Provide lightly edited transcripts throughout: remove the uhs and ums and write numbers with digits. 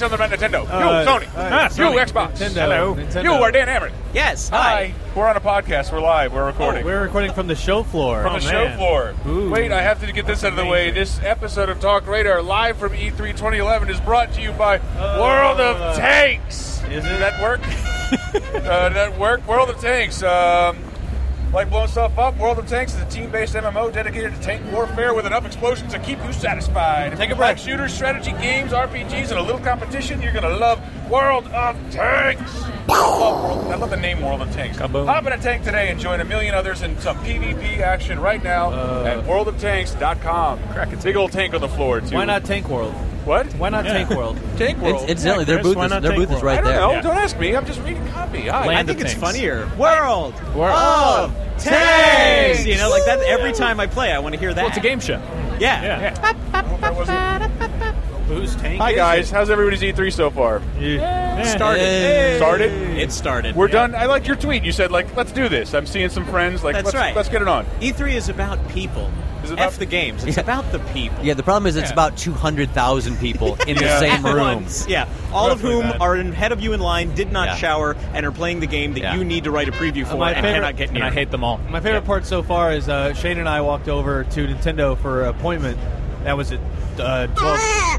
something about Nintendo. You, Sony. You, Xbox. Nintendo. Hello. Nintendo. You are Dan Amron. Yes. Hi. We're on a podcast. We're live. We're recording. We're recording from the show floor. From the show floor. Ooh. Wait, I have to get this out of the way. This episode of Talk Radar, live from E3 2011, is brought to you by World of Tanks. Is it? Did that work? World of Tanks. Like blowing stuff up, World of Tanks is a team-based MMO dedicated to tank warfare with enough explosions to keep you satisfied. Take a If you break. like shooters, strategy games, RPGs, and a little competition, you're going to love World of Tanks. I love the name World of Tanks. Kaboom. Hop in a tank today and join a million others in some PvP action right now at worldoftanks.com. Cracking big old tank on the floor, too. Why not Tank World? What? Why not Tank World? Tank World? Incidentally, their Chris, booth why is not their Tank booth is World? right I don't there. know. Yeah. Don't ask me. I'm just reading copy. Hi. I Land think of it's Tanks. funnier. World World of Tanks! You know, like that every time I play, I want to hear that. Well, it's a game show. Yeah. That wasn't- Whose tank Hi, is guys. it? How's everybody's E3 so far? Started. Hey. Started? It started. We're done. I liked your tweet. You said, like, let's do this. I'm seeing some friends. Like, That's right. Let's get it on. E3 is about people. Is it about- F the games. It's Yeah. about the people. Yeah, the problem is it's about 200,000 people in the Yeah. same At room. once. Yeah. All of Roughly whom that. are ahead of you in line, did not Yeah. shower, and are playing the game that Yeah. you need to write a preview for My and favorite- cannot get near. And I hate them all. My favorite part so far is Shane and I walked over to Nintendo for an appointment. That was at 12.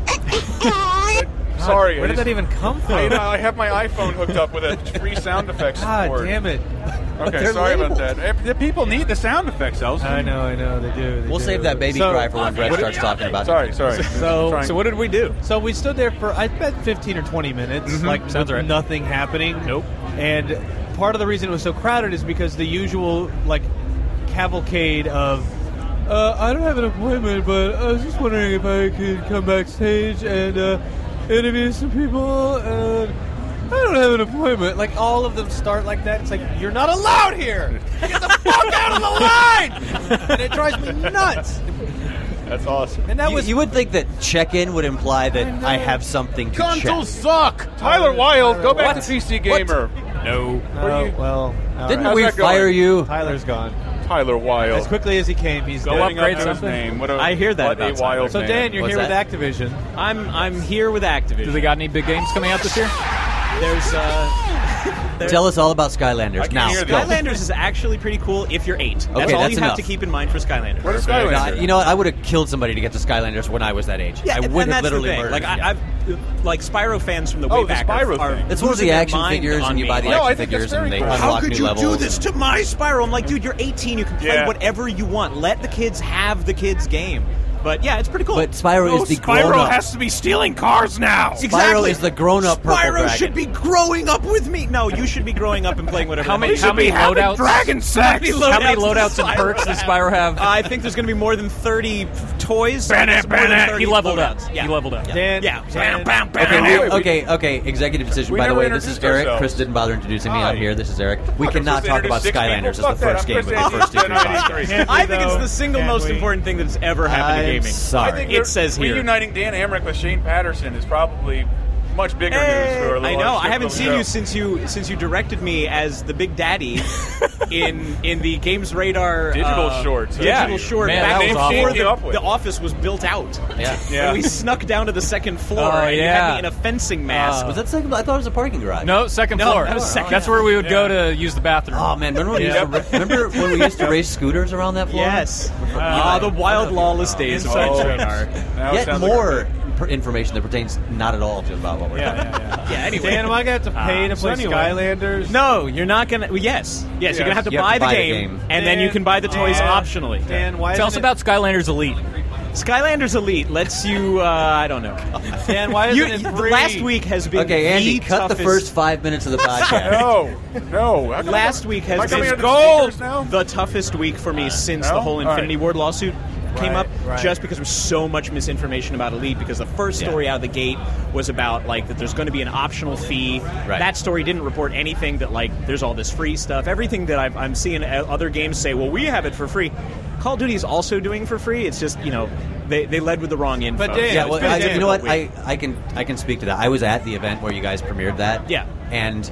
Sorry. Where did that even come from? I have my iPhone hooked up with a free sound effects God cord. damn it. Okay, They're sorry about labeled. that. The people need the sound effects, Elsie. I know, they do. We'll save that baby cry for when Brett starts talking about it. Sorry. So- So what did we do? So we stood there for, I bet, 15 or 20 minutes, like Sounds with right. nothing happening. Nope. And part of the reason it was so crowded is because the usual, like, cavalcade of, I don't have an appointment, but I was just wondering if I could come backstage and interview some people, and I don't have an appointment. Like, all of them start like that. It's like, you're not allowed here! Get the fuck out of the line! And it drives me nuts. That's awesome. And that was... You would think that check-in would imply that I know. I have something to Consoles check. suck! Tyler Wilde, go back What? to PC Gamer. No. Oh, well... all Didn't right. we How's that going? fire you? Tyler's gone. Tyler Wilde. As quickly as he came, he's Go dead. upgrade Upgrade his something? name. What a, I hear that what about a wild So man. Dan, you're What's here that? with Activision. I'm here with Activision. Do they got any big games coming out this year? There's Tell us all about I Skylanders can now. hear Go. the- Skylanders is actually pretty cool if you're 8. That's Okay, all that's you enough. have to keep in mind for Skylanders. What is No, Skylanders? you know what? I would have killed somebody to get to Skylanders when I was that age. I and would have that's literally the thing. murdered. Like I've like Spyro fans from the way Oh, the back Spyro are thing. It's one of losing the their action mind figures, on and you me. buy the No, I action think that's figures, and very they cool. unlock How could new you levels. do this to my Spyro? I'm like, dude, you're 18. You can play Yeah. whatever you want. Let the kids have the kids' game. But yeah, it's pretty cool. But Spyro is the Spyro grown-up. has to be stealing cars now. Spyro is the grown-up purple Spyro dragon. should be growing up with me. No, you should be growing up and playing whatever. How many loadouts? Dragon sex. How many loadouts and perks does Spyro have? I think there's going to be more than 30 toys. There's more than 30 He leveled up. loadouts. Yeah. He leveled up. Dan, Yeah. Dan, Okay. Executive decision. We By the never way, this is introduced Eric. ourselves. Chris didn't bother introducing me. Hi. I'm here. This is Eric. We Fuck, I'm cannot supposed to talk about introduce 6 Skylanders people? as the Fuck that, first I'm game of Chris the first Andy. E3 podcast. Can I we, think it's though? the single Can most we? important thing that's ever happened to I'm gaming. sorry. I think It says here. reuniting Dan Amrick with Shane Patterson is probably much bigger news for a little I know. I short haven't little seen show. you since you directed me as the Big Daddy in the Games Radar Digital shorts. Digital Yeah. short Man, back that was before awful. Came up with. the office was built out. Yeah. Yeah. And we snuck down to the second floor Oh, and you had yeah. me in a fencing mask. Was that second? I thought it was a parking garage. No, second No, floor. that was second. That's where we would go to use the bathroom. Oh man, remember when we used to race scooters around that floor? Yes. The wild lawless days of Games Radar. Now it Yet sounds like more information that pertains not at all to about what we're talking about. Yeah, anyway. Dan, am I going to have to pay to so play anyway. Skylanders? No, you're not gonna. Well, yes, you're gonna have to You have buy to the buy the game, game. and then you can buy the toys Dan, optionally. Dan, why Tell us isn't about Skylanders Elite. Skylanders Elite lets you. I don't know. it, Dan, why isn't it free? Last week has been Okay, Andy, the cut the toughest. first 5 minutes of the podcast. No. How come Last week am I has coming been out of the speakers now? the toughest week for me since No? the whole All right. Infinity Ward lawsuit came Right, up, right. just because there was so much misinformation about Elite. Because the first story out of the gate was about like that there's going to be an optional fee. Right. That story didn't report anything that like there's all this free stuff. Everything that I'm seeing other games say, well, we have it for free. Call of Duty is also doing for free. It's just they led with the wrong info. But Dan, Yeah, it's well, been a you know what? difficult week. I can speak to that. I was at the event where you guys premiered that. Yeah. And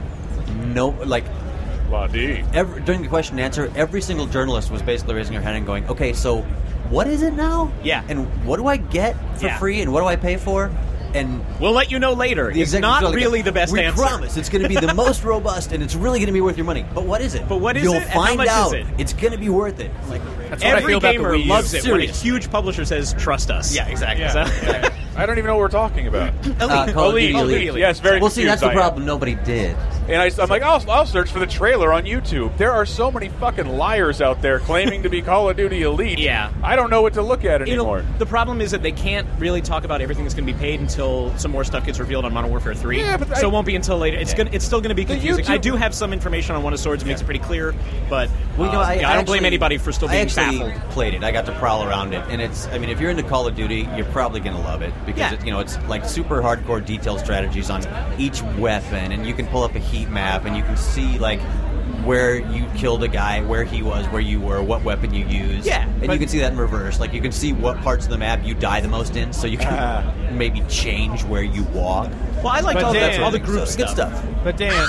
La-dee. during the question and answer, every single journalist was basically raising their hand and going, "Okay, so what is it now? Yeah. And what do I get for Yeah. free? And what do I pay for?" And We'll let you know later. the It's executive not felt like, really the best we answer. promise it's going to be the most robust, and it's really going to be worth your money. But what is it? But what is You'll it, and how find much is out. it? It's going to be worth it. Like, That's what I Every feel about the gamer Wii U. loves it when a Serious. huge publisher says, trust us. yeah, exactly. So- I don't even know what we're talking about. Call of Duty Elite. Elite. Yes, very Well, see, that's confused the I am. problem. Nobody did. And I'm like, I'll search for the trailer on YouTube. There are so many fucking liars out there claiming to be Call of Duty Elite. Yeah. I don't know what to look at anymore. The problem is that they can't really talk about everything that's going to be paid until some more stuff gets revealed on Modern Warfare 3. Yeah, but so it won't be until later. It's still going to be confusing. YouTube- I do have some information on One of Swords that makes it pretty clear, but Well, you know, I don't blame actually- anybody for still being I actually baffled. played it. I got to prowl around it, and it's. I mean, if you're into Call of Duty, you're probably going to love it because Yeah. it's like super hardcore detailed strategies on each weapon, and you can pull up a heat map, and you can see like where you killed a guy, where he was, where you were, what weapon you used. Yeah, and you can see that in reverse. Like you can see what parts of the map you die the most in, so you can maybe change where you walk. Well, I liked But all Dan- the group So, good stuff. stuff. But Dan,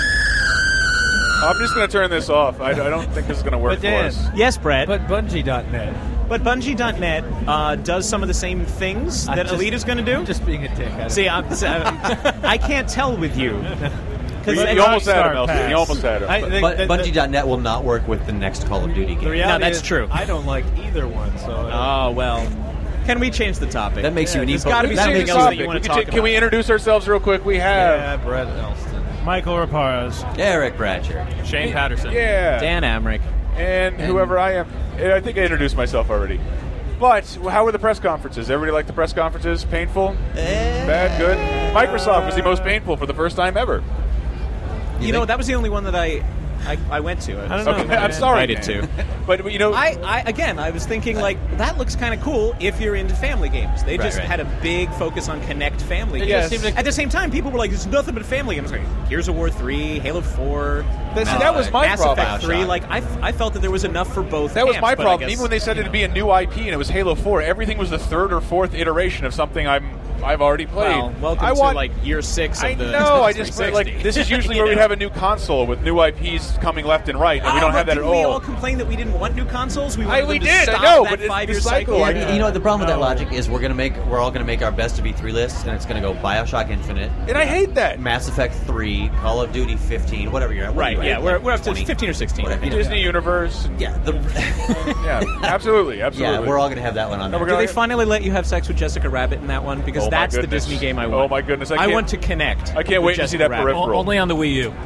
I'm just going to turn this off. I don't think this is going to work But for Dan- us. Yes, Brett. but Bungie.net. But Bungie.net does some of the same things that Elite is going to do. I'm just being a dick. I don't- See, I can't tell with you. You almost had him, Rockstar Elsie. Pass. You almost had him. But Bungie.net will not work with the next Call of Duty The game. reality that's is true. I don't like either one, so Oh, well. Can we change the topic? That makes you an There's equal- got to be Let me something change else the that topic. you want to We talk can we about. introduce ourselves real quick? We have. yeah, Brett Elston. Michael Raparez. Eric Bratcher. Shane Patterson. Yeah. Dan Amrick. And whoever I am. I think I introduced myself already. But how were the press conferences? Everybody like the press conferences? Painful? Bad? Good? Microsoft was the most painful for the first time ever. You know, that was the only one that I went to. I don't know. Okay, I'm sorry, Invited man. to. But, you know... I was thinking, like, that looks kind of cool if you're into family games. They just right. had a big focus on Connect family games. just seemed like- At the same time, people were like, there's nothing but family games. Like, Gears of War 3, Halo 4. that was my Mass problem. Effect 3. Like, I felt that there was enough for both That was camps, my but I problem. guess, Even when they said you it'd know. be a new IP and it was Halo 4, everything was the third or fourth iteration of something I've already played. Well, welcome I to, want, like, year 6 of I the know. I just 360. like this is usually where You we'd know? have a new console with new IPs coming left and right, and we don't have that at didn't we all all. complain that we didn't want new consoles? We wanted we them to did, I stop know, that but it's 5-year the cycle. cycle. Yeah, you know what the problem with that logic is? We're all gonna make our best of E3 lists, and it's gonna go BioShock Infinite, And I hate that. Mass Effect 3, Call of Duty 15, whatever you're at. What are Right, you yeah, at? we're up to 20. 15 or 16. Whatever, you know. Disney Universe. Yeah, Yeah, absolutely, yeah, absolutely. we're all gonna have that one on there. we're Do gonna- they finally let you have sex with Jessica Rabbit in that one? Because Oh, my that's the goodness. Disney game I want. Oh, my goodness, I I can't- want to connect. I can't with wait to see Jessica that Rabbit. peripheral. Only on the Wii U.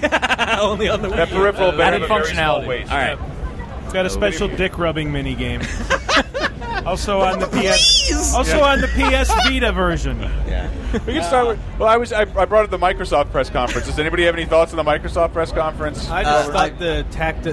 Only on the That Wii U. peripheral better Added have a very small functionality. waist. All right. Got a special dick rubbing mini game. Also on the PS. Also on the PS Vita version. Yeah. We can start with. Well, I brought up the Microsoft press conference. Does anybody have any thoughts on the Microsoft press conference? I just I- thought the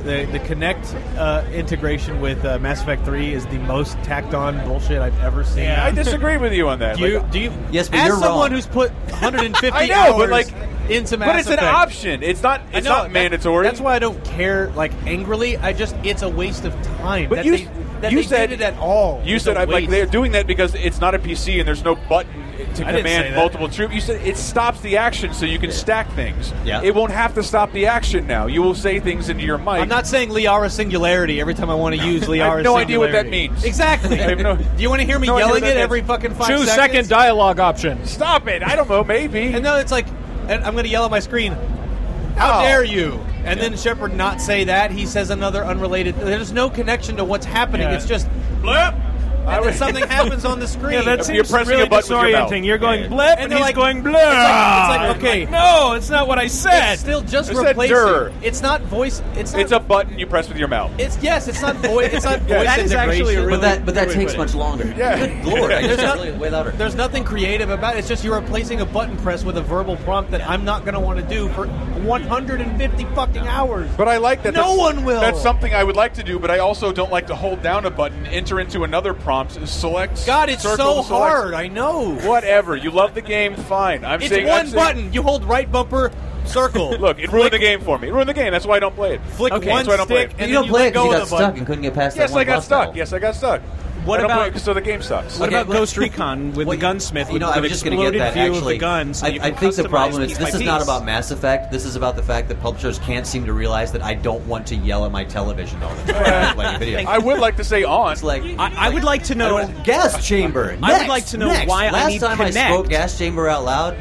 Kinect integration with Mass Effect 3 is the most tacked on bullshit I've ever seen. I disagree with you on that. Do you, Like, do you? Yes, but as you're someone wrong. who's put 150 I know, hours but like, into Mass but it's Effect, an option. It's not. I It's know, not that- mandatory. That's why I don't care like angrily. It's a waste of time. But that you they said did it at all. You It's said a I'm like waste. they're doing that because it's not a PC and there's no button to I didn't say command that. multiple troops. You said it stops the action so you can stack things. Yeah. It won't have to stop the action now. You will say things into your mic. I'm not saying Liara Singularity every time I want to use Liara I have no idea what that Singularity. means. Exactly. I have no- Do you want to hear me no idea yelling what that it every means. fucking 5 Choose seconds? second dialogue option. Stop it! I don't know. Maybe. And then it's like, and I'm going to yell at my screen, how Oh. dare you? And then Shepard not say that. He says another unrelated. There's no connection to what's happening. Yeah. It's just blip. And then something happens on the screen. Yeah, that You're seems pressing really a button with your mouth. disorienting. You're going Yeah. blip, And and they're he's like- going blip. it's like, okay. No, it's not what I said. It's still just I said replacing. "dur." It's not voice. It's not. It's a button you press with your mouth. It's yes. It's not voice. It's not voice that is actually a integration. really- But that Really takes put it. much longer. Yeah. Good Lord, I There's just not- really way louder. There's nothing creative about it. It's just you're replacing a button press with a verbal prompt that I'm not going to want to do for 150 fucking hours. But I like that. No That's- one will. That's something I would like to do, but I also don't like to hold down a button, enter into another prompt, select. God, it's circle so to select. hard. I know. Whatever. You love the game, fine. I'm It's saying one I'm saying- button. You hold right bumper, circle. Look, it ruined the game for me. It ruined the game. That's why I don't play it. Flick Okay, one that's why I don't play stick, it. and You then don't play let it go because you of got the stuck button. and couldn't get past Yes, that one I got boss stuck. battle. Yes, I got stuck. What about so the game sucks? what Okay, about well- Ghost Recon with the gunsmith? With I an was just going to get exploded that. view Actually, of the gun. So you I can think the customize problem is piece this by is not piece. about Mass Effect. This is about the fact that publishers can't seem to realize that I don't want to yell at my television all the time when I'm playing a video. I would like to say on. It's like I would like to know. gas chamber. I would Next, like to know next. why I Last need time I Kinect. spoke gas chamber out loud.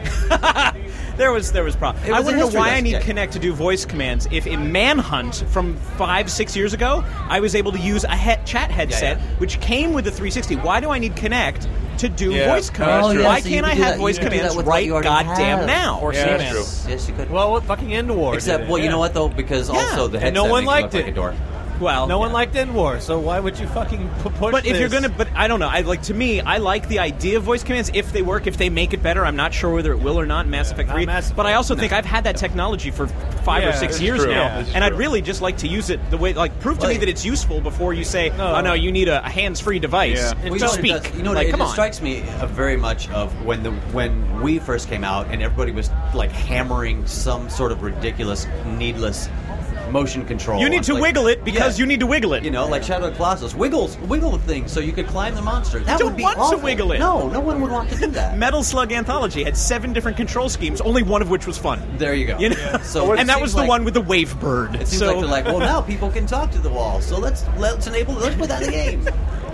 There was problem. It I was want a to know history why I lesson, need yeah. Kinect to do voice commands. If in Manhunt from 5-6 years ago, I was able to use a chat headset, which came with the 360. Why do I need Kinect to do Yeah. voice commands? Oh, yeah, Why so you can't could I do have that- voice you could do that commands with what right you already goddamn have. now? Or Yeah, that's Siemens. true. Yes, you could. Well, what fucking End War? Except, did well, it. you know what though? Because also the headset And no one makes it look liked like it. a door. Well, No one liked End War, so why would you fucking push But if you're this? but I don't know. To me, I like the idea of voice commands if they work, if they make it better. I'm not sure whether it will or not in Mass Effect Not 3. Mass But I Effect. also think I've had that technology for 5 or Yeah, 6 this is years true. now, Yeah, this is and I'd true. really just like to use it the way, prove to me Well, that it's useful before you say, No. "Oh no, you need a hands-free device Yeah. to Well, you know what it speak." does? You know, like, it come on. strikes me very much of when we first came out and everybody was like hammering some sort of ridiculous, needless motion control. You need on, to like- wiggle it because Yeah. you need to wiggle it. You know, like Shadow of the Colossus, wiggle the thing so you could climb the monster. That don't would be want to awful. wiggle it. No, no one would want to do that. Metal Slug Anthology had 7 different control schemes, only one of which was fun. There you go. You know? So and it that seems was the like- one with the wave bird. It seems so, like they're like, well, now people can talk to the wall, so let's put that in the game.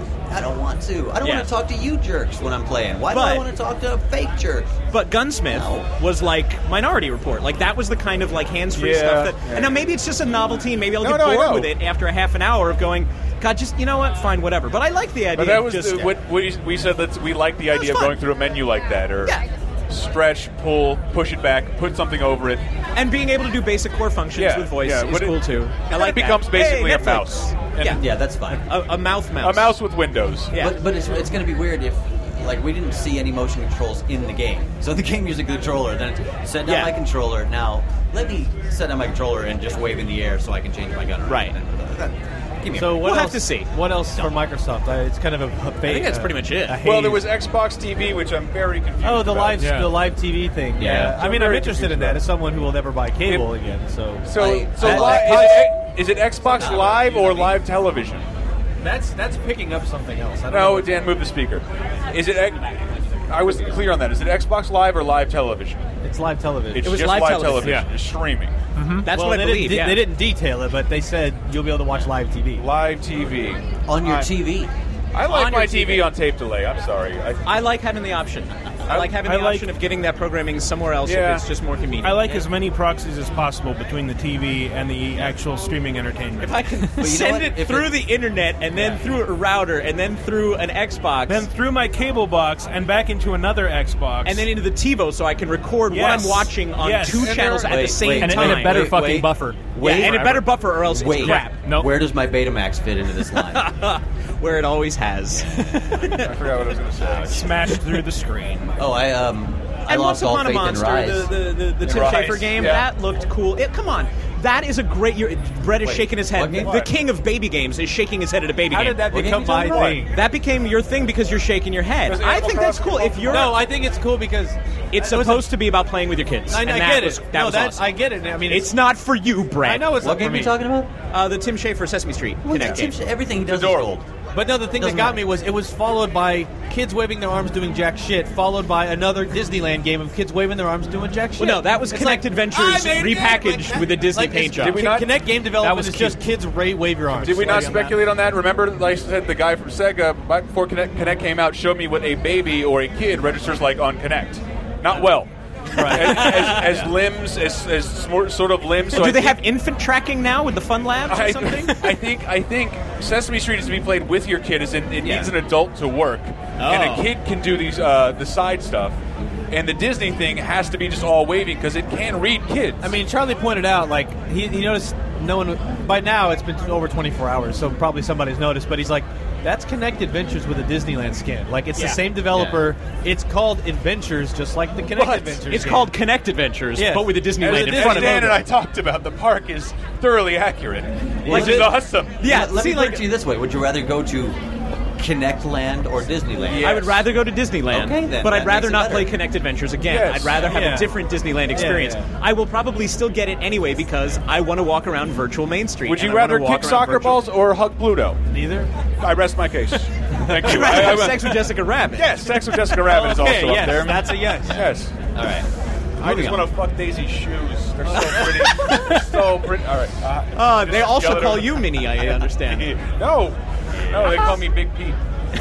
I don't want to. I don't Yeah. want to talk to you jerks when I'm playing. Why do I But- want to talk to a fake jerk? But Gunsmith No. was like Minority Report. Like that was the kind of hands-free Yeah, stuff that. yeah. And now maybe it's just a novelty. And maybe I'll No, get no, I bored know. with it after a half an hour of going. God, just you know what? Fine, whatever. But I like the idea. But that of was just, what we said that we like the was idea of fun. going through a menu like that, or Yeah. stretch, pull, push it back, put something over it. and being able to do basic core functions Yeah, with voice yeah, is but it- cool too. I it like that. becomes basically Hey, a Netflix. mouse. And- Yeah, Yeah, that's fine. a mouse. A mouse with windows. Yeah. But it's going to be weird if we didn't see any motion controls in the game. So the game using the controller, then it's set down Yeah. my controller. Now let me set down my controller and just wave in the air so I can change my gun. around. Right. Give me a So break. what We'll else, have to see. What else for Microsoft? It's kind of a I think that's pretty much it. Well, there was Xbox TV, which I'm very confused. Oh, the about. live TV thing. Yeah. I mean, I'm I'm very interested in confused that about as someone who will never buy cable If- again. So So, I- is it Xbox Live or live television? that's picking up something else. I don't No, know. Dan, move the speaker. Is it? I wasn't clear on that. Is it Xbox Live or live television? It's live television. It's was just live live television. television. Yeah. It's streaming. That's well, what I they believe. Didn't, Yeah. They didn't detail it, but they said you'll be able to watch live TV. Live TV. on your I- TV. I like On my your TV TV. on tape delay. I'm sorry. I like having the option. I like having the I like- option of getting that programming somewhere else Yeah. if it's just more convenient. I like as many proxies as possible between the TV and the actual streaming entertainment. If I can you know send what? it If through it- the internet and then through a router and then through an Xbox then through my cable box and back into another Xbox. and then into the TiVo so I can record what Yes. I'm watching on Yes. 2 And channels at the Wait, same wait. And, time. and a better Wait, fucking wait. buffer. Yeah, and a better buffer or else Wait. it's crap. Nope. Where does my Betamax fit into this line? Where it always has. forgot what I was going to say. smashed through the screen. Oh, I And lost Once all Upon a faith in Monster, Rise. the Tim Rise, Schafer game, yeah. that looked cool. Come on. That is a great... Brett is Wait, shaking his head. what game? The king of baby games is shaking his head at a baby How game. did that What become game are my you talking thing? That became your thing because you're shaking your head. Because I Animal think that's Crossing cool. is If you're... No, I think it's cool because It's it was supposed to be about playing with your kids. I and that get was, it. That No, was awesome. I get it. I mean, It's not for you, Brett. I know it's What not for game are me. you talking about? The Tim Schafer Sesame Street Connect game. Everything he does is adorable. gold. But no, the thing that Doesn't got matter. me was it was followed by kids waving their arms doing jack shit, followed by another Disneyland game of kids waving their arms doing jack shit. Well, no, that was It's Connect like, Adventures I made repackaged that- with a Disney like, paint it's- job. Did we not- Connect game development was is cute. just kids wave your arms. Did we not Like, speculate on that? Remember, like I said, the guy from Sega, right before Kinect came out, showed me what a baby or a kid registers like on Kinect. Not well. Right. As limbs, as sort of limbs. So Do I they think- have infant tracking now with the Fun Labs or something? I think Sesame Street is to be played with your kid. As in, it Yeah. needs an adult to work, and a Oh. kid can do these the side stuff. And the Disney thing has to be just all wavy because it can read kids. I mean, Charlie pointed out, like, he noticed no one, by now it's been over 24 hours, so probably somebody's noticed, but he's like, that's Connect Adventures with a Disneyland skin. Like, it's Yeah. the same developer. It's called Adventures, just like the Connect What? Adventures. It's game. called Connect Adventures, Yeah. but with a Disneyland in front of Dan it. and I talked about, the park is thoroughly accurate, which Is is it? awesome. Yeah, Let see, me put like, it to you this way: would you rather go to Connect Land or Disneyland? Yeah. I would rather go to Disneyland, Okay, then. but That I'd rather makes it not better. play Connect Adventures again. Yes. I'd rather have Yeah. a different Disneyland experience. yeah. I will probably still get it anyway because I want to walk around virtual Main Street. Would and you I wanna rather walk kick around soccer virtual- balls or hug Pluto? Neither. I rest my case. Thank you. Have sex with Jessica Rabbit. Yes, Sex with Jessica Rabbit is also Okay, up yes, there. that's a yes. Yes. All right. I just want to fuck Daisy's shoes. They're so pretty. They're so pretty. All right. They Just also yell it call over. you Minnie, I understand. No, they call me Big Pete.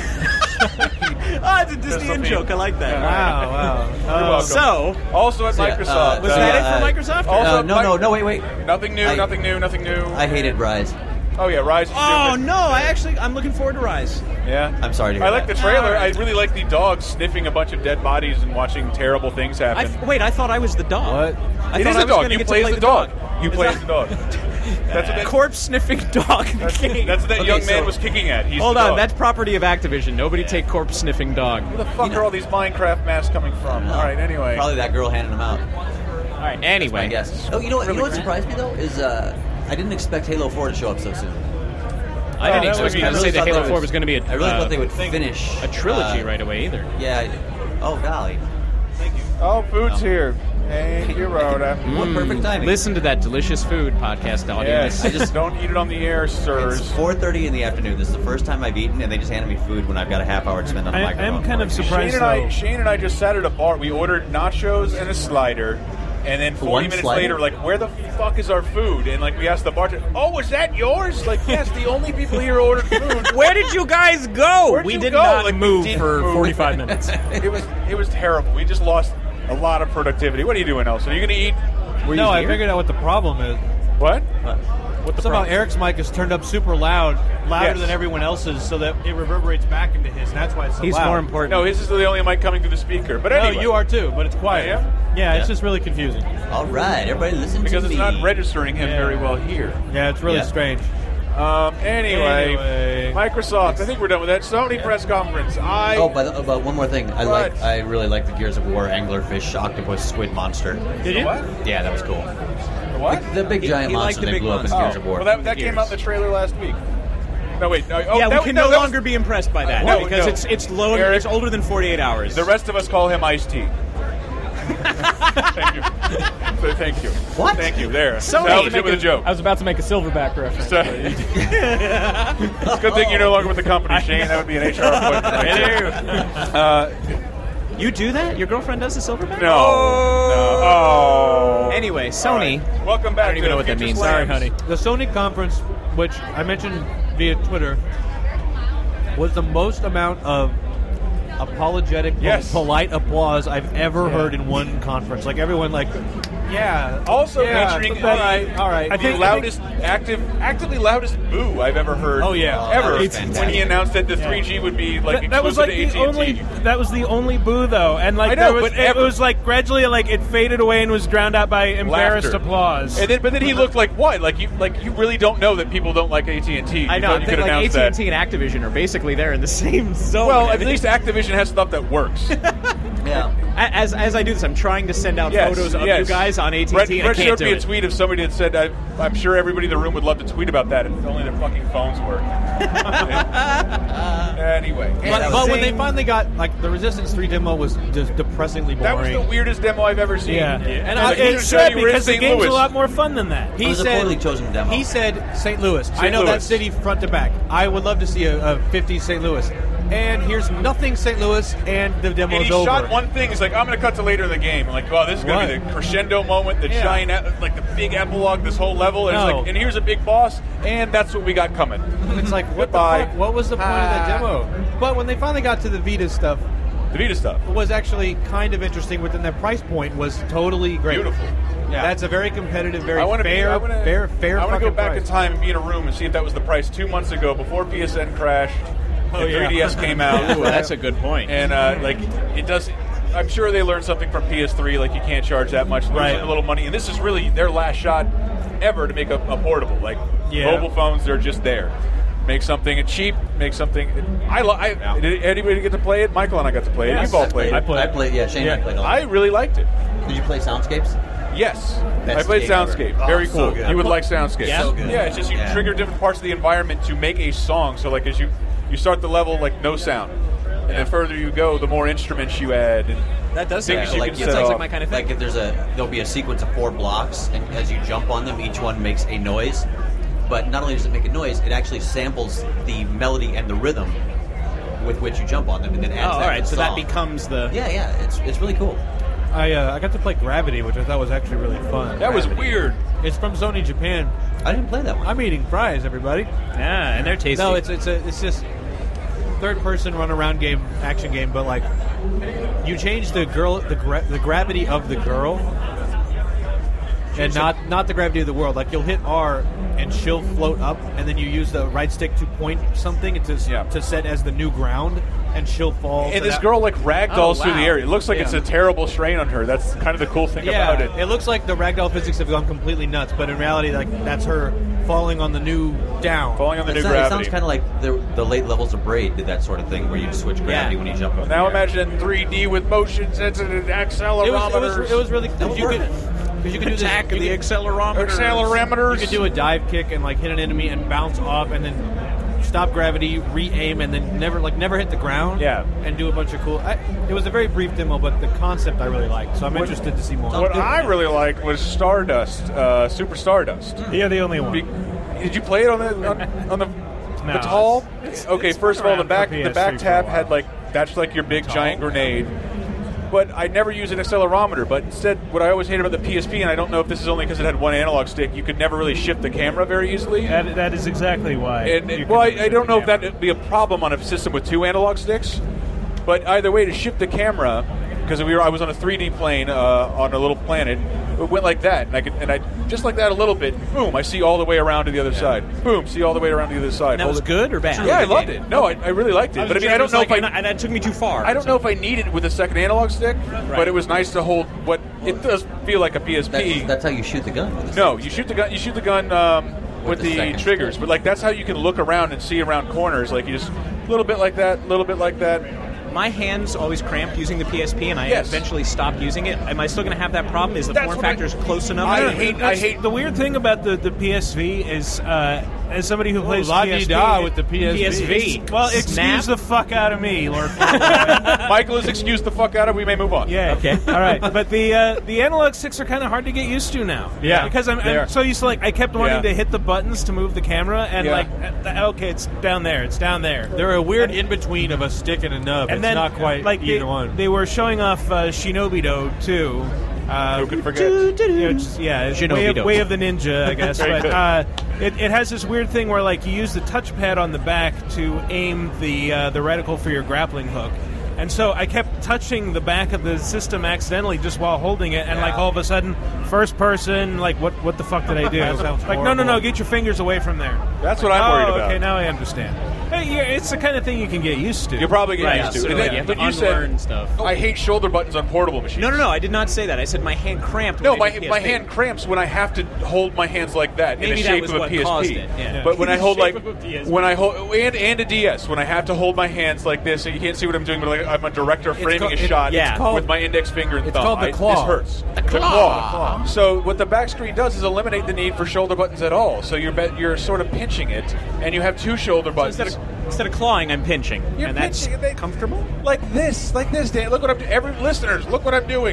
It's a Disney so in mean. joke. I like that. Wow. You're welcome. So, Also at So, yeah, Microsoft. was that it for Microsoft? Also, No, wait. Nothing new. Nothing new. I hated Rise. Oh yeah, Rise is Oh stupid. no! I'm looking forward to Rise. Yeah. I'm sorry to hear I like that. the trailer. Alright. I really like the dog sniffing a bunch of dead bodies and watching terrible things happen. I thought I was the dog. What? I It thought is I a was dog. gonna You get to play as play the dog. You play as the dog. That's what that, corpse sniffing dog. that's what that young man was kicking at. He's Hold the on, dog. that's property of Activision. Nobody take corpse sniffing dog. Where the fuck are all these Minecraft masks coming from? All right, anyway. Probably that girl handing them out. All right. Anyway, I guess. Oh, you know what surprised me though is I didn't expect Halo 4 to show up so soon. I didn't that expect would be- you I to really say that thought Halo that 4 was- was going to be I really thought they would finish a trilogy right away either. Yeah. Oh golly. Oh, food's here. Thank you, Rhoda. What perfect timing. Listen to that delicious food podcast audience. Yes. I just don't eat it on the air, sirs. It's 4:30 in the afternoon. This is the first time I've eaten, and they just handed me food when I've got a half hour to spend on the I microphone. am kind of surprised Shane and I just sat at a bar. We ordered nachos and a slider, and then 40 One minutes slider? later, like, where the fuck is our food? And like, we asked the bartender, "Oh, was that yours?" Like, yes, the only people here ordered food. Where did you guys go? Where'd We you did go? not Like, we move didn't for move. 45 minutes. It was terrible. We just lost a lot of productivity. What are you doing, Elson? Are you going to eat? No, I figured out what the problem is. What? Somehow Eric's mic is turned up super louder Yes. than everyone else's, so that it reverberates back into his, and that's why it's so He's loud. more important. No, his is the only mic coming through the speaker. But No, anyway, you are too, but it's quiet. I am? Yeah, it's just really confusing. All right, everybody, listen because to it's me. not registering him Yeah. very well here. Yeah, it's really Yeah. strange. Anyway, Microsoft. I think we're done with that. Sony press conference. But one more thing. What? I really like the Gears of War anglerfish octopus squid monster. Did you? What? Yeah, that was cool. What? The big giant he liked monster the they big blew up in monster. Gears of War. Well, that came out in the trailer last week. No, wait. No, we can no longer be impressed by that No, because no. it's low. Eric, It's older than 48 hours. The rest of us call him Ice-T. Thank you. So thank you. What? Thank you. There. Sony Salvage it with a joke. I was about to make a Silverback reference. So- it's a good thing you're no longer with the company, Shane. That would be an HR appointment. You do that? Your girlfriend does the silverback? No. Oh. Anyway, Sony. Right. Welcome back. I don't even to know what that Future means. Slams. Sorry, honey. The Sony conference, which I mentioned via Twitter, was the most amount of apologetic, Yes. polite applause I've ever heard in one conference. Like everyone, like, yeah. Also yeah, featuring all right. the loudest, actively loudest boo I've ever heard. Oh, yeah. ever. That was fantastic. When he announced that the 3G would be like That was like exclusive the to only. AT&T. That was the only boo, though, and like I know, there was, but it ever. was like gradually like it faded away and was drowned out by embarrassed Laughter. applause. But then he looked like what? Like you really don't know that people don't like AT&T. I know. I You think could like announce AT&T that. and Activision are basically there in the same zone. Well, at least Activision has stuff that works. Yeah. As I do this, I'm trying to send out photos of you guys on AT&T, Brett and I can't showed do me a it. tweet of somebody that said, I'm sure everybody in the room would love to tweet about that if only their fucking phones work. Anyway. But when they finally got, like, the Resistance 3 demo was just depressingly boring. That was the weirdest demo I've ever seen. yeah, And and I- it you should said you were in because the St. game's Louis. a lot more fun than that. It was a poorly chosen demo. He said St. Louis. I St. know Louis. that city front to back. I would love to see a 50 St. Louis. And here's nothing St. Louis, and the And demo's he over. shot one thing. He's like, I'm going to cut to later in the game. I'm like, wow, this is going to be the crescendo moment, the Yeah. giant, like the big epilogue, this whole level. And, it's No. like, and here's a big boss, and that's what we got coming. It's like, what Goodbye. the fuck? What was the point of that demo? But when they finally got to the Vita stuff, The Vita stuff. it was actually kind of interesting within that price point was totally great. Beautiful. Yeah. That's a very competitive, very I want to fair, fair I want to go fucking back price. in time and be in a room and see if that was the price 2 months ago before PSN crashed and 3DS came out. Ooh, that's a good point. And like it does. I'm sure they learned something from PS3. Like you can't charge that much, losing a little money. And this is really their last shot ever to make a portable. Like mobile phones, they're just there. Make something cheap. Make something. Did anybody get to play it? Michael and I got to play it. You've all played it. I played. Yeah, Shane and I played a lot. I really liked it. Did you play Soundscapes? Yes, Best I played game ever. Soundscape. Oh, Very so cool. good. You would like Soundscape. Yeah? So good. Yeah, it's just you Yeah. trigger different parts of the environment to make a song. So like as you start the level like no sound, and the further you go, the more instruments you add. And that does things sound you like can it set sounds off. like my kind of thing. Like if there'll be a sequence of 4 blocks, and as you jump on them, each one makes a noise. But not only does it make a noise, it actually samples the melody and the rhythm with which you jump on them, and then adds all that right, to the so that song. becomes the... Yeah, it's really cool. I got to play Gravity, which I thought was actually really fun. That was weird. It's from Sony Japan. I didn't play that one. I'm eating fries, everybody. Yeah, and they're tasty. No, it's just third-person run-around game, action game, but like you change the gravity of the girl, and not the gravity of the world. Like you'll hit R and she'll float up, and then you use the right stick to point something to set as the new ground, and she'll fall. And this girl like ragdolls through the air. It looks like Yeah. it's a terrible strain on her. That's kind of the cool thing about it. It looks like the ragdoll physics have gone completely nuts, but in reality, like that's her falling on the new down. Falling on the new It gravity. sounds kind of like the late levels of Braid did that sort of thing, where you switch gravity when you jump up. Now in the air. imagine 3D with motion sensitive accelerometers. It was really because you could do Attack this, the accelerometer. accelerometers. You could do a dive kick and like hit an enemy and bounce off, and then stop gravity, re-aim, and then never hit the ground. Yeah. And do a bunch of cool. It was a very brief demo, but the concept I really liked, so I'm interested to see more. What I really liked was Stardust, Super Stardust. Yeah, the only one. Did you play it on the No, tall? Okay, it's first of all, the been back around for the back PS3 tab for a had while. that's like your big giant grenade. But I never used an accelerometer. But instead, what I always hated about the PSP, and I don't know if this is only because it had one analog stick, you could never really shift the camera very easily. That is exactly why. I don't know if that would be a problem on a system with two analog sticks. But either way, to shift the camera, because I was on a 3D plane on a little planet, it went like that, and I just like that a little bit. Boom! I see all the way around to the other side. Boom! See all the way around to the other side. And that was good or bad? Yeah, I loved it. No, I really liked it. But I mean, I don't know if and that took me too far. I don't know if I need it with a second analog stick, but it was nice to hold. What it does feel like a PSP. That's how you shoot the gun. With No, you shoot the gun. You shoot the gun with the the second triggers, stick. but like that's how you can look around and see around corners. Like you just a little bit like that, a little bit like that. My hands always cramped using the PSP, and I Yes. eventually stopped using it. Am I still going to have that problem? Is the That's form what I- factors close enough? I hate. The weird thing about the PSV is, as somebody who plays la-di-da PSV, with the PSV. Well, excuse Snap. the fuck out of me, Lord. Michael is excused the fuck out of. We may move on. Yeah. Okay. All right. But the analog sticks are kind of hard to get used to now. Yeah, Because they I'm are. so used to I kept wanting Yeah. to hit the buttons to move the camera, and Yeah. okay, it's down there. It's down there. They're a weird in between of a stick and a nub. And It's then not quite either one. They were showing off Shinobi-Do too. Who could forget? Shinobi-Do. Way of the Ninja, I guess. Very But good. it has this weird thing where you use the touchpad on the back to aim the reticle for your grappling hook. And so I kept touching the back of the system accidentally just while holding it, and all of a sudden, first person, what the fuck did I do? sounds no, horrible. get your fingers away from there. That's what I'm worried about. Okay, now I understand. Hey, yeah, it's the kind of thing you can get used to. You'll probably get Right, used to. so And like then- you have to but you said unlearn stuff. I hate shoulder buttons on portable machines. No, I did not say that. I said my hand cramped. No, when I did my PSP. hand cramps when I have to hold my hands like that in Maybe the that shape was of a what PSP. caused it, yeah. But when I hold shape of a PSP. when I hold and a DS, when I have to hold my hands like this, and you can't see what I'm doing, but I'm a director framing called- a shot yeah. called- with my index finger and it's thumb. called the claw. This hurts. The claw. So what the back screen does is eliminate the need for shoulder buttons at all. So you're sort of pinching it, and you have two shoulder buttons. Instead of clawing, I'm pinching. You're and that's pinching, they- comfortable? like this, Dan. Look what I'm doing. Every listeners, look what I'm doing.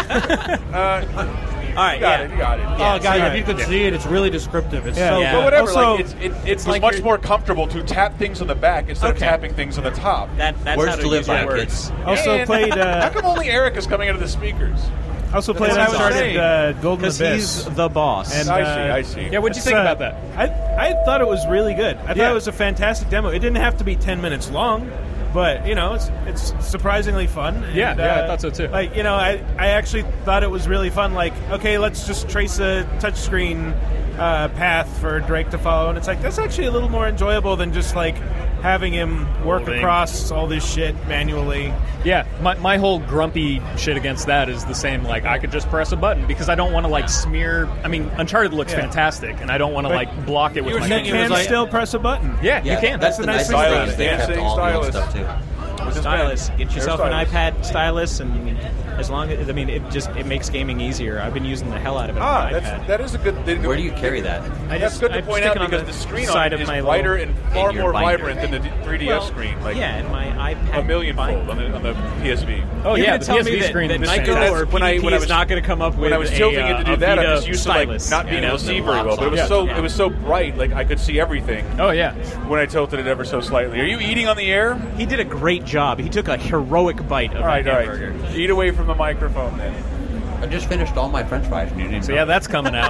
All right, You got it. Oh, guys, sorry. if you could see it, it's really descriptive. It's Yeah. so Yeah. But whatever, Also, it's like much you're- more comfortable to tap things on the back instead of Okay. tapping things on the top. That's Words how to to live use by, your kids. words. Also And played. how come only Eric is coming out of the speakers? Also played That's what I was Uncharted saying. Golden Because Abyss. he's the boss. And, I see. Yeah, what'd you it's, think about that? I thought it was really good. I Yeah. thought it was a fantastic demo. It didn't have to be 10 minutes long, but it's surprisingly fun. Yeah, And, I thought so too. I actually thought it was really fun. Okay, let's just trace a touchscreen path for Drake to follow, and it's that's actually a little more enjoyable than just having him work Holding. across all this shit manually. Yeah, my whole grumpy shit against that is the same. I could just press a button because I don't want to smear. I mean, Uncharted looks Yeah. fantastic, and I don't want to But block it with you were my saying You it was finger. can still press a button. Yeah, Yeah, you can. That's the nice thing thing about about it. it. They kept Dancing all the old stylus. stuff too. Was Stylus. Get yourself an Stylus. iPad stylus, and as long as it makes gaming easier. I've been using the hell out of it on my iPad. That is a good. Where do you carry that? That's good to point out because the screen on it is brighter and far more vibrant than the 3DS screen. Like and my iPad a millionfold on the PSV. Oh You're yeah, gonna the tell PSV me screen that is Nyko fantastic. or When I PDP was- is not going to come up with When I was tilting it to do that, I'm just used to like stylus, not being able to see very well. But it was Yeah. it was so bright, like I could see everything Oh yeah. when I tilted it ever so slightly. Are you eating on the air? He did a great job. He took a heroic bite of All right, that all hamburger. right. Eat away from the microphone then. I just finished all my French fries, and you didn't So know. yeah, that's coming out.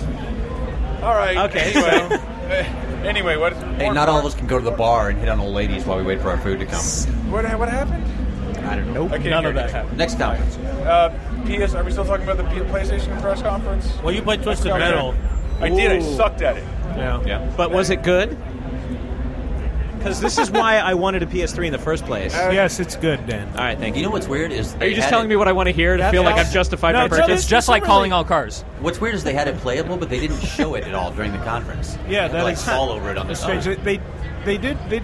All right. Okay, Anyway, what? Hey, not all of us can go to the bar and hit on old ladies while we wait for our food to come. What happened? I don't know. I can't None hear of that you. happened. Next time. PS. Are we still talking about the PlayStation press conference? Well, you played Twisted Metal. I did. I Ooh. sucked at it. Yeah. But was it good? Because this is why I wanted a PS3 in the first place. Yes, it's good, Dan. All right, thank You you. know what's weird is Are you just telling me what I want to hear to feel like I've justified my No, purchase? it's It's just like really- calling all cars. What's weird is they had it playable, but they didn't show it at all during the conference. Yeah, They that like is fall over it on the It's strange. They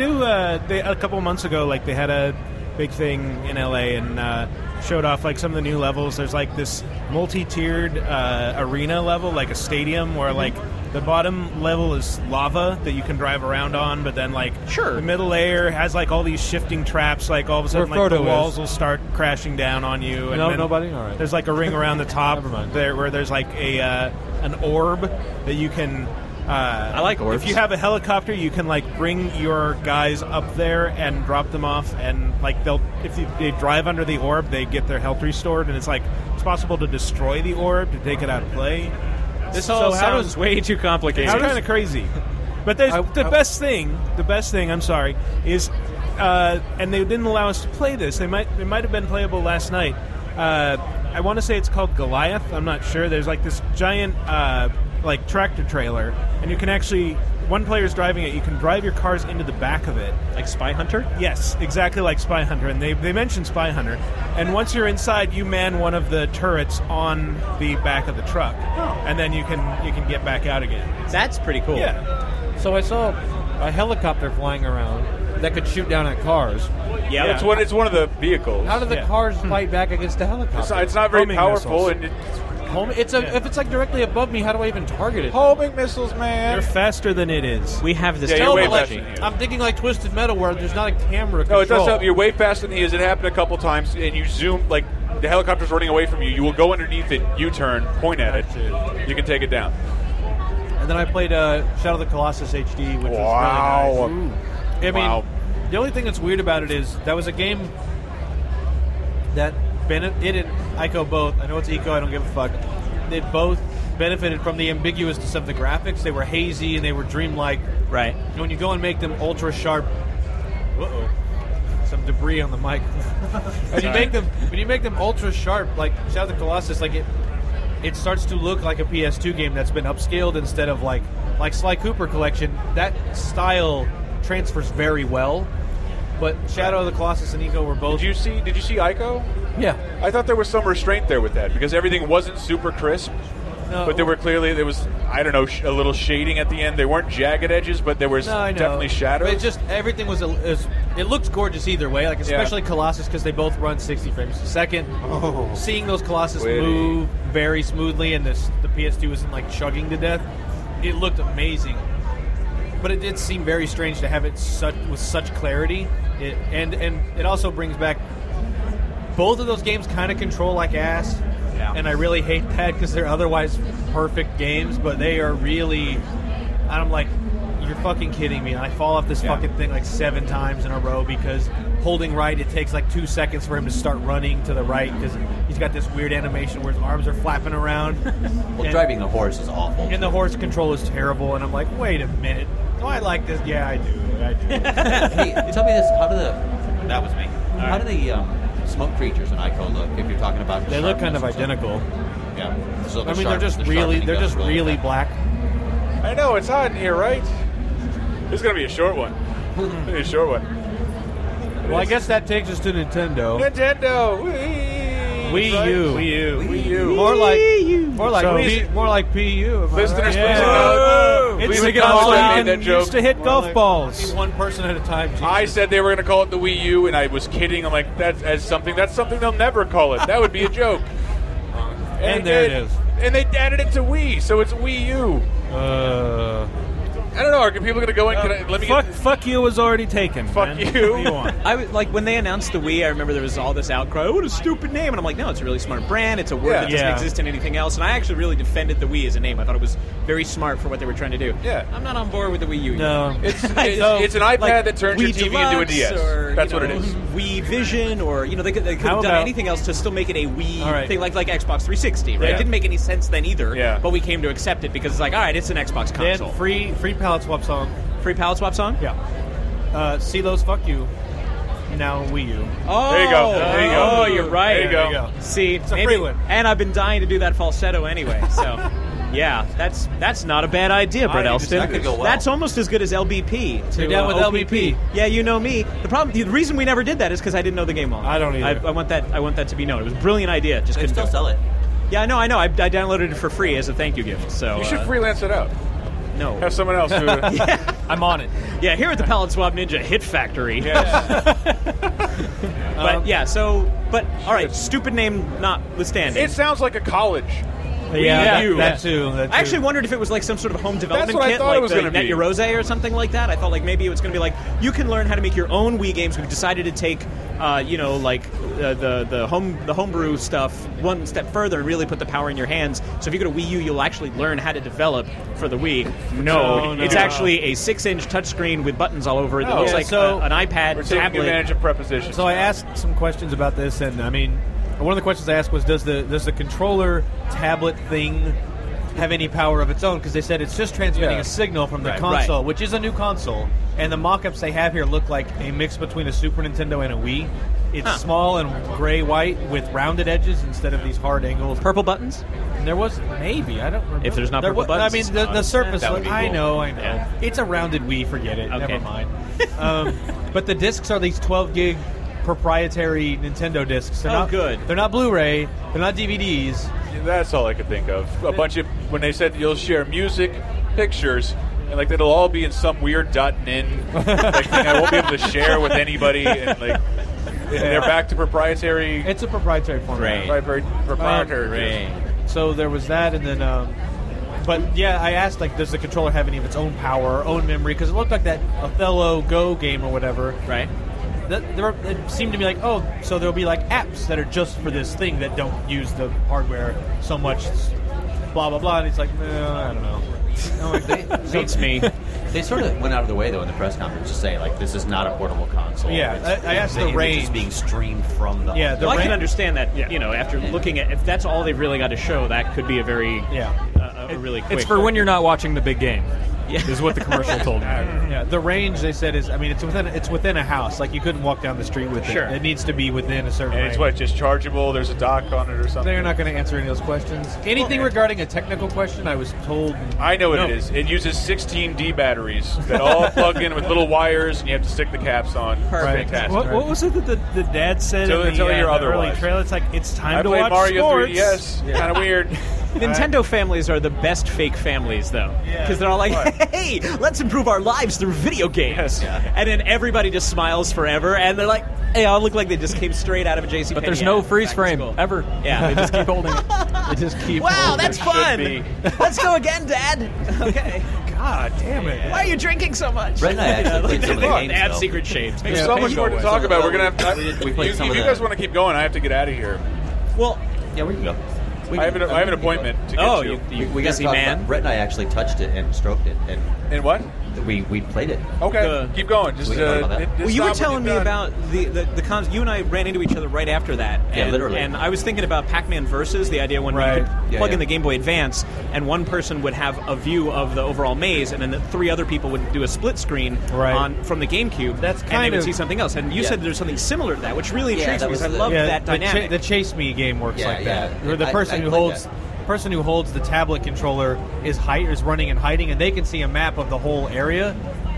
a couple months ago, like they had a big thing in LA and showed off like some of the new levels. There's like this multi-tiered arena level, like a stadium, where like the bottom level is lava that you can drive around on, but then like the middle layer has like all these shifting traps. Like all of a sudden, Where like the Frodo walls is. will start crashing down on you. And No, then nobody? All right. There's like a ring around the top Never mind. there, where there's like a an orb that you can. I like orbs. If you have a helicopter, you can like bring your guys up there and drop them off, and like they drive under the orb, they get their health restored, and it's possible to destroy the orb to take it out of play. This all sounds way too complicated. It's kind of crazy. But there's the best thing. The best thing, I'm sorry, is and they didn't allow us to play this. It might have been playable last night. I want to say it's called Goliath. I'm not sure. There's like this giant like tractor trailer, and you can actually, one player's driving it. You can drive your cars into the back of it. Like Spy Hunter? Yes, exactly like Spy Hunter, and they mentioned Spy Hunter. And once you're inside, you man one of the turrets on the back of the truck, and then you can get back out again. That's pretty cool. Yeah. So I saw a helicopter flying around that could shoot down at cars. Yeah. It's one of the vehicles. How do the cars fight back against the helicopter? It's not very Homing powerful. missiles. And If it's like directly above me, how do I even target it? homing missiles, man. You're faster than it is. We have this Yeah, you're No, way but like, faster than you. I'm thinking like Twisted Metal where there's not a camera control. No, it does help. You're way faster than he is. It happened a couple times, and you zoom like the helicopter's running away from you. You will go underneath it, U-turn, point at it. You can take it down. And then I played Shadow of the Colossus HD, which Wow. was really nice. I mean, Wow. the only thing that's weird about it is that was a game that it and Ico both. I know it's Ico. I don't give a fuck. They both benefited from the ambiguousness of the graphics. They were hazy and they were dreamlike. Right. And when you go and make them ultra sharp, some debris on the mic. when you make them ultra sharp, like Shadow of the Colossus, like it starts to look like a PS2 game that's been upscaled instead of like Sly Cooper Collection. That style transfers very well. But Shadow of the Colossus and Ico were both. Did you see Ico? Yeah. I thought there was some restraint there with that because everything wasn't super crisp. No, But there was I don't know, a little shading at the end. There weren't jagged edges, but there was No, I know. definitely shadows. But it just everything was it looks gorgeous either way. Like especially Colossus because they both run 60 frames a second. Oh. Seeing those Colossus Witty. move very smoothly and the PS2 isn't like chugging to death. It looked amazing. But it did seem very strange to have it with such clarity. And it also brings back both of those games kind of control like ass. Yeah. And I really hate that because they're otherwise perfect games, but they are really. And I'm like, you're fucking kidding me. And I fall off this fucking thing like 7 times in a row because holding right, it takes like 2 seconds for him to start running to the right because he's got this weird animation where his arms are flapping around. Well, driving a horse is awful. And the horse control is terrible. And I'm like, wait a minute. Do I like this? Yeah, I do. Hey, tell me this. That was me. How do the smoke creatures in Ico look? If you're talking about, the They look kind of sharpness or something? identical. Yeah. So I mean, they're just really black. I know it's hot in here, right? This is gonna be a short one. It's gonna be a short one. Well, I guess that takes us to Nintendo. Nintendo. Whee! Wii U. More like PU. Listeners, It's Please a console acknowledge you that can joke. use to hit golf balls. One person at a time. Jesus. I said they were going to call it the Wii U, and I was kidding. I'm like, that's something they'll never call it. That would be a joke. And there it is. And they added it to Wii, so it's Wii U. I don't know. Are people going to go in? Fuck you was already taken. Fuck man. you. What do you want? I was like when they announced the Wii. I remember there was all this outcry. What a stupid name! And I'm like, no, it's a really smart brand. It's a word that doesn't exist in anything else. And I actually really defended the Wii as a name. I thought it was very smart for what they were trying to do. Yeah. I'm not on board with the Wii U. No. It's an iPad that turns your Wii TV into a Deluxe DS. or, That's you what know, it is. Wii Vision, or they could have How done about- anything else to still make it a Wii All right. thing, like Xbox 360. Right? Yeah. It didn't make any sense then either. Yeah. But we came to accept it because it's like, all right, it's an Xbox Then console. free palette swap song. Free palette swap song. Yeah. CeeLo's Fuck You. Now Wii U. Oh, There you go. There you go. Oh, you're right. There you go. There you go. See, It's a free one. And I've been dying to do that falsetto anyway. So, yeah, that's not a bad idea, Brett Elston. that could go well. That's almost as good as LBP. To, You're down with OPP. LBP. Yeah, you know me. The reason we never did that is because I didn't know the game well enough. I don't either. I want that to be known. It was a brilliant idea. Just They couldn't still do it. sell it. Yeah, I know. I downloaded it for free as a thank you gift. So You should freelance it out. no. Have someone else who. I'm on it. Yeah, here at the Palette Swap Ninja Hit Factory. But but all right, stupid name notwithstanding. It sounds like a college. Yeah, U. that too. That too. I actually wondered if it was like some sort of home development what I kit, thought it like was the gonna be. NetEurose or something like that. I thought like maybe it was going to be like you can learn how to make your own Wii games. We've decided to take, the homebrew stuff one step further and really put the power in your hands. So if you go to Wii U, you'll actually learn how to develop for the Wii. No, it's actually a 6-inch touchscreen with buttons all over it that Oh, looks yeah, like so an iPad We're taking tablet. advantage of prepositions. So I asked some questions about this, and I mean, one of the questions I asked was, does the controller tablet thing have any power of its own? Because they said it's just transmitting a signal from the console, which is a new console, and the mock-ups they have here look like a mix between a Super Nintendo and a Wii. It's small and gray-white with rounded edges instead of these hard angles. Purple buttons? And there was maybe, I don't remember. If there's not There purple wa- buttons, I mean, it's the not- surface. that would be I cool. know. Yeah. It's a rounded Wii. Forget it. Okay. Never mind. But the discs are these 12 gig proprietary Nintendo discs. They're not good. They're not Blu-ray. They're not DVDs. That's all I could think of. A bunch of when they said you'll share music, pictures, and like it'll all be in some weird .nin like thing I won't be able to share with anybody, and like they're back to proprietary. It's a proprietary format. Proprietary. So there was that, and then. But yeah, I asked like, does the controller have any of its own power, or own memory? Because it looked like that Othello Go game or whatever. Right. It seemed to me like, oh, so there'll be like apps that are just for this thing that don't use the hardware so much, blah blah blah. And it's like, no, I don't know. Beats me. They sort of went out of the way, though, in the press conference to say, like, this is not a portable console. Yeah, It's- I asked the image range. is being streamed from the... Yeah, the Well, I can range- understand that. After looking at if that's all they've really got to show, that could be a very a really quick. It's for when you're not watching the big game. Yeah. Is what the commercial told me. Yeah, the range they said is, I mean, it's within a house. Like you couldn't walk down the street with Sure. it. It needs to be within a certain And range. it's what, just chargeable? There's a dock on it or something? They're not going to answer any of those questions. Anything regarding a technical question, I was told. I know what No. it is. It uses 16D batteries that all plug in with little wires, and you have to stick the caps on. Perfect. Fantastic. What was it that the dad said Tell- in tell the, you the early otherwise. trailer? It's like, it's time I to played watch Mario sports. 3DS. Kind of weird. Nintendo families are the best fake families, though, because they're all like, "Hey, let's improve our lives through video games," and then everybody just smiles forever, and they're like, "Hey, I look like they just came straight out of a JCPenney." But there's no ad freeze Oh, back to frame school. ever. Yeah. They just keep holding it. They just keep. Wow, holding that's it. fun. be. Let's go again, Dad. Okay. God damn it. Why are you drinking so much? Brett and I actually played some of the They games, have though. secret shades. There's so much more to talk about. We're going to have to... We played If some you of guys the- want to keep going, I have to get out of here. Well, Yeah, we can go. I have an appointment to get oh, to. you We got to busy talk man. about... Brett and I actually touched it and stroked it, and And what? we played it. Okay, keep going. Just, We can talk about that. just Well, you were stop when telling me you're done. about the cons. You and I ran into each other right after that. Yeah, and, literally. And I was thinking about Pac-Man Versus, the idea when Right. you could Yeah, plug in yeah. the Game Boy Advance, and one person would have a view of the overall maze, and then the three other people would do a split screen Right. from the GameCube. That's and kind they would of- see something else. And you Yeah. said there's something similar to that, which really Yeah, intrigues that me was because I the- love that the dynamic. the Chase Me game works Yeah, like that. yeah. Where the I person who played holds that. person who holds the tablet controller is running and hiding, and they can see a map of the whole area.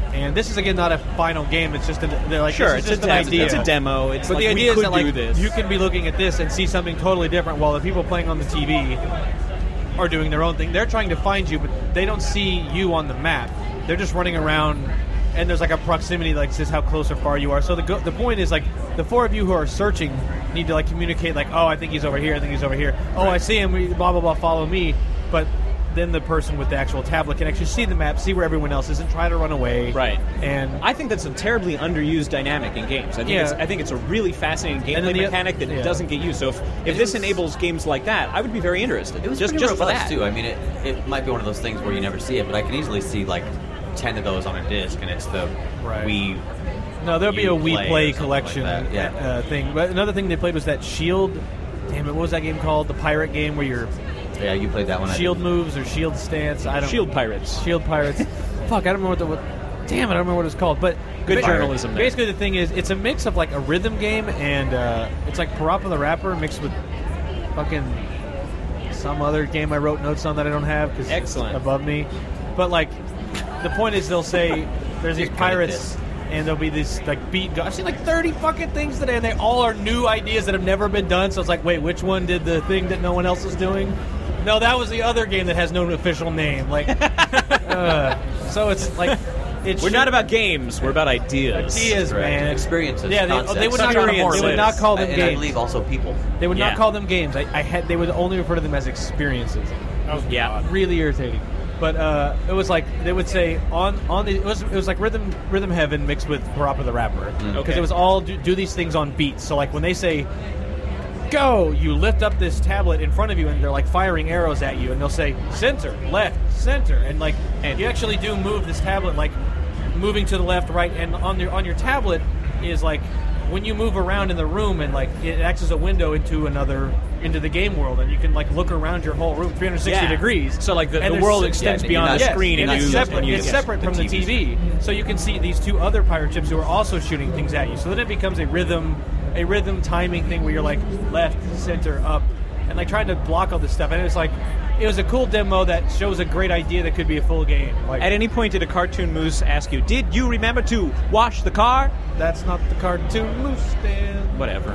And this is again not a final game. It's just they're like, sure, it's just an idea. It's a demo. It's but like, the idea we is could that do this. you can be looking at this and see something totally different, while the people playing on the TV are doing their own thing. They're trying to find you, but they don't see you on the map. They're just running around, and there's like a proximity, like says how close or far you are. So the point is, like, the four of you who are searching need to like communicate, like, oh, I think he's over here. I think he's over here. Oh, I see him. Blah blah blah. Follow me. But then the person with the actual tablet can actually see the map, see where everyone else is, and try to run away. Right. And I think that's a terribly underused dynamic in games. I think it's a really fascinating gameplay mechanic that doesn't get used. So if this enables games like that, I would be very interested. It was just robust for that too. I mean, it might be one of those things where you never see it, but I can easily see like 10 of those on a disc, and it's the Wii. No, there'll be a Wii Play collection like thing. But another thing they played was that Shield. Damn it, what was that game called? The pirate game where you're... Yeah, you played that one. Shield moves or Shield stance. I don't. Shield Pirates. Shield Pirates. Fuck, I don't remember damn it, I don't remember what it's called. But good journalism there. Basically, the thing is, it's a mix of like a rhythm game and it's like Parappa the Rapper mixed with fucking some other game I wrote notes on that I don't have because it's above me. But like, the point is, they'll say there's these pirates. And there'll be this like beat. I've seen like 30 fucking things today, and they all are new ideas that have never been done. So it's like, wait, which one did the thing that no one else is doing? No, that was the other game that has no official name. Like, so it's like we're not about games. We're about ideas. Ideas, man. Experiences. Yeah, they would not call them games. I believe also people. They would not call them games. They would only refer to them as experiences. Really irritating. But it was like they would say it was like rhythm heaven mixed with Parappa the Rapper because it was all do these things on beats. So like when they say go, you lift up this tablet in front of you and they're like firing arrows at you, and they'll say center, left, center, and you actually do move this tablet like moving to the left, right, and on your tablet is like when you move around in the room and like it acts as a window into the game world, and you can like look around your whole room 360 degrees. So like the world extends beyond the screen, and it's separate from the TV. So you can see these two other pirate ships who are also shooting things at you. So then it becomes a rhythm timing thing where you're like left, center, up, and like trying to block all this stuff. And it was a cool demo that shows a great idea that could be a full game. Like, at any point, did a Cartoon Moose ask you, "Did you remember to wash the car?" That's not the Cartoon Moose, Dan. Whatever.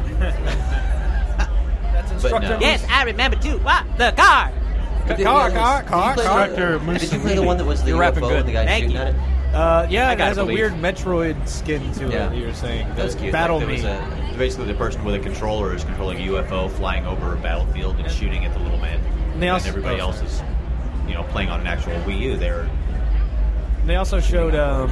That's Instructor Moose. Yes, I remember to wash the car. Car. Instructor Moose. Did you play the one that was the UFO and the guy shooting at it? It has a weird Metroid skin to it, that you were saying. That's cute. Battle like, Me. Basically, the person with a controller is controlling a UFO flying over a battlefield and shooting at the little man. And everybody else is, playing on an actual Wii U. They also showed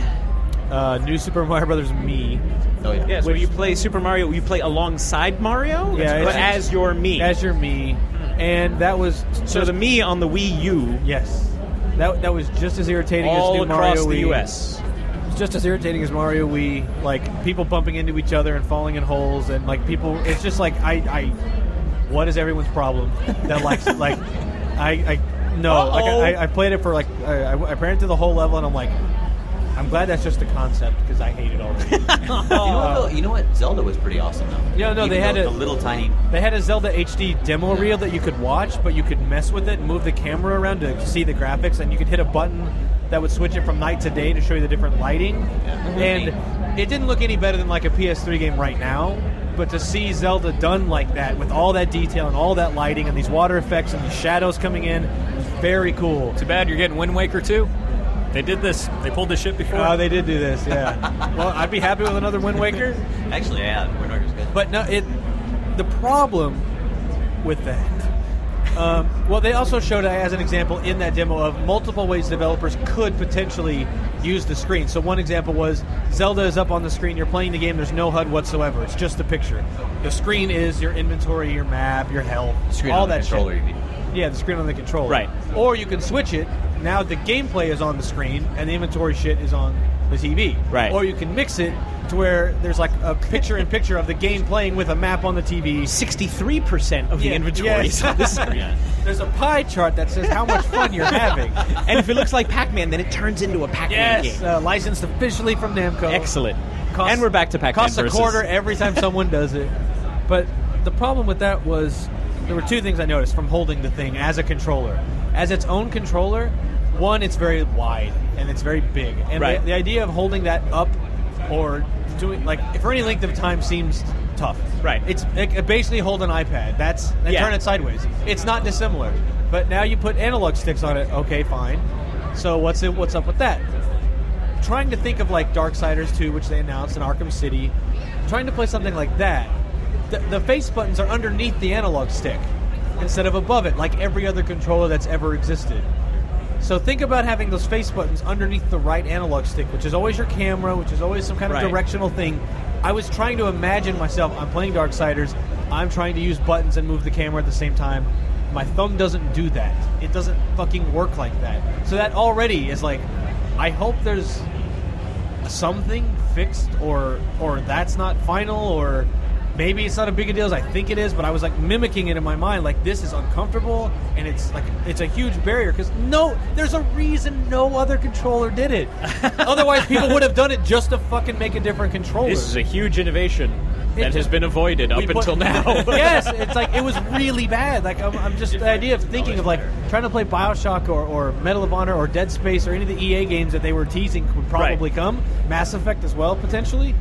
New Super Mario Brothers Me. Oh yeah. Yes, where you play Super Mario, you play alongside Mario, but as your Me. As your Me, and that was so the Me on the Wii U. Yes, that was just as irritating all as New Mario across the Wii. U.S. It's just as irritating as Mario Wii. Like people bumping into each other and falling in holes, and like people. It's just like what is everyone's problem? That I played it for like I ran through the whole level, and I'm like, I'm glad that's just a concept because I hate it already. You know what? Zelda was pretty awesome though. Yeah, no, Even they had a little tiny. They had a Zelda HD demo reel that you could watch, but you could mess with it and move the camera around to see the graphics, and you could hit a button that would switch it from night to day to show you the different lighting. Yeah. And it didn't look any better than like a PS3 game right now. But to see Zelda done like that, with all that detail and all that lighting and these water effects and these shadows coming in, is very cool. Too bad you're getting Wind Waker 2. They did this. They pulled this shit before. Oh, they did do this, yeah. Well, I'd be happy with another Wind Waker. Actually, yeah, Wind Waker's good. But no, the problem with that... well, they also showed, as an example in that demo, of multiple ways developers could potentially use the screen. So one example was Zelda is up on the screen, you're playing the game, there's no HUD whatsoever, it's just a picture. The screen is your inventory, your map, your health, screen all on the that controller, shit. you mean? Yeah, the screen on the controller. Right. Or you can switch it, now the gameplay is on the screen, and the inventory shit is on the TV. Right. Or you can mix it to where there's like a picture-in-picture of the game playing with a map on the TV. 63% of the inventory is on the screen. There's a pie chart that says how much fun you're having. And if it looks like Pac-Man, then it turns into a Pac-Man game. Licensed officially from Namco. Excellent. And we're back to Pac-Man Costs a quarter every time someone does it. But the problem with that was there were two things I noticed from holding the thing as a controller. As its own controller, one, it's very wide and it's very big, and Right. the idea of holding that up or doing for any length of time seems tough. Right. It's basically hold an iPad. And Yeah. turn it sideways. It's not dissimilar. But now you put analog sticks on it. Okay, fine. So what's up with that? Trying to think of like Darksiders 2, which they announced, and Arkham City. Trying to play something like that. The face buttons are underneath the analog stick instead of above it, like every other controller that's ever existed. So think about having those face buttons underneath the right analog stick, which is always your camera, which is always some kind of Right. directional thing. I was trying to imagine myself, I'm playing Darksiders, I'm trying to use buttons and move the camera at the same time. My thumb doesn't do that. It doesn't fucking work like that. So that already is like, I hope there's something fixed, or that's not final, or maybe it's not a big a deal as I think it is, but I was like mimicking it in my mind, like this is uncomfortable, and it's a huge barrier, because there's a reason no other controller did it. Otherwise people would have done it just to fucking make a different controller. This is a huge innovation that has been avoided up until now. Yes, it's like it was really bad. Like I'm just the idea of thinking of like trying to play BioShock or Medal of Honor or Dead Space or any of the EA games that they were teasing would probably come. Mass Effect as well potentially.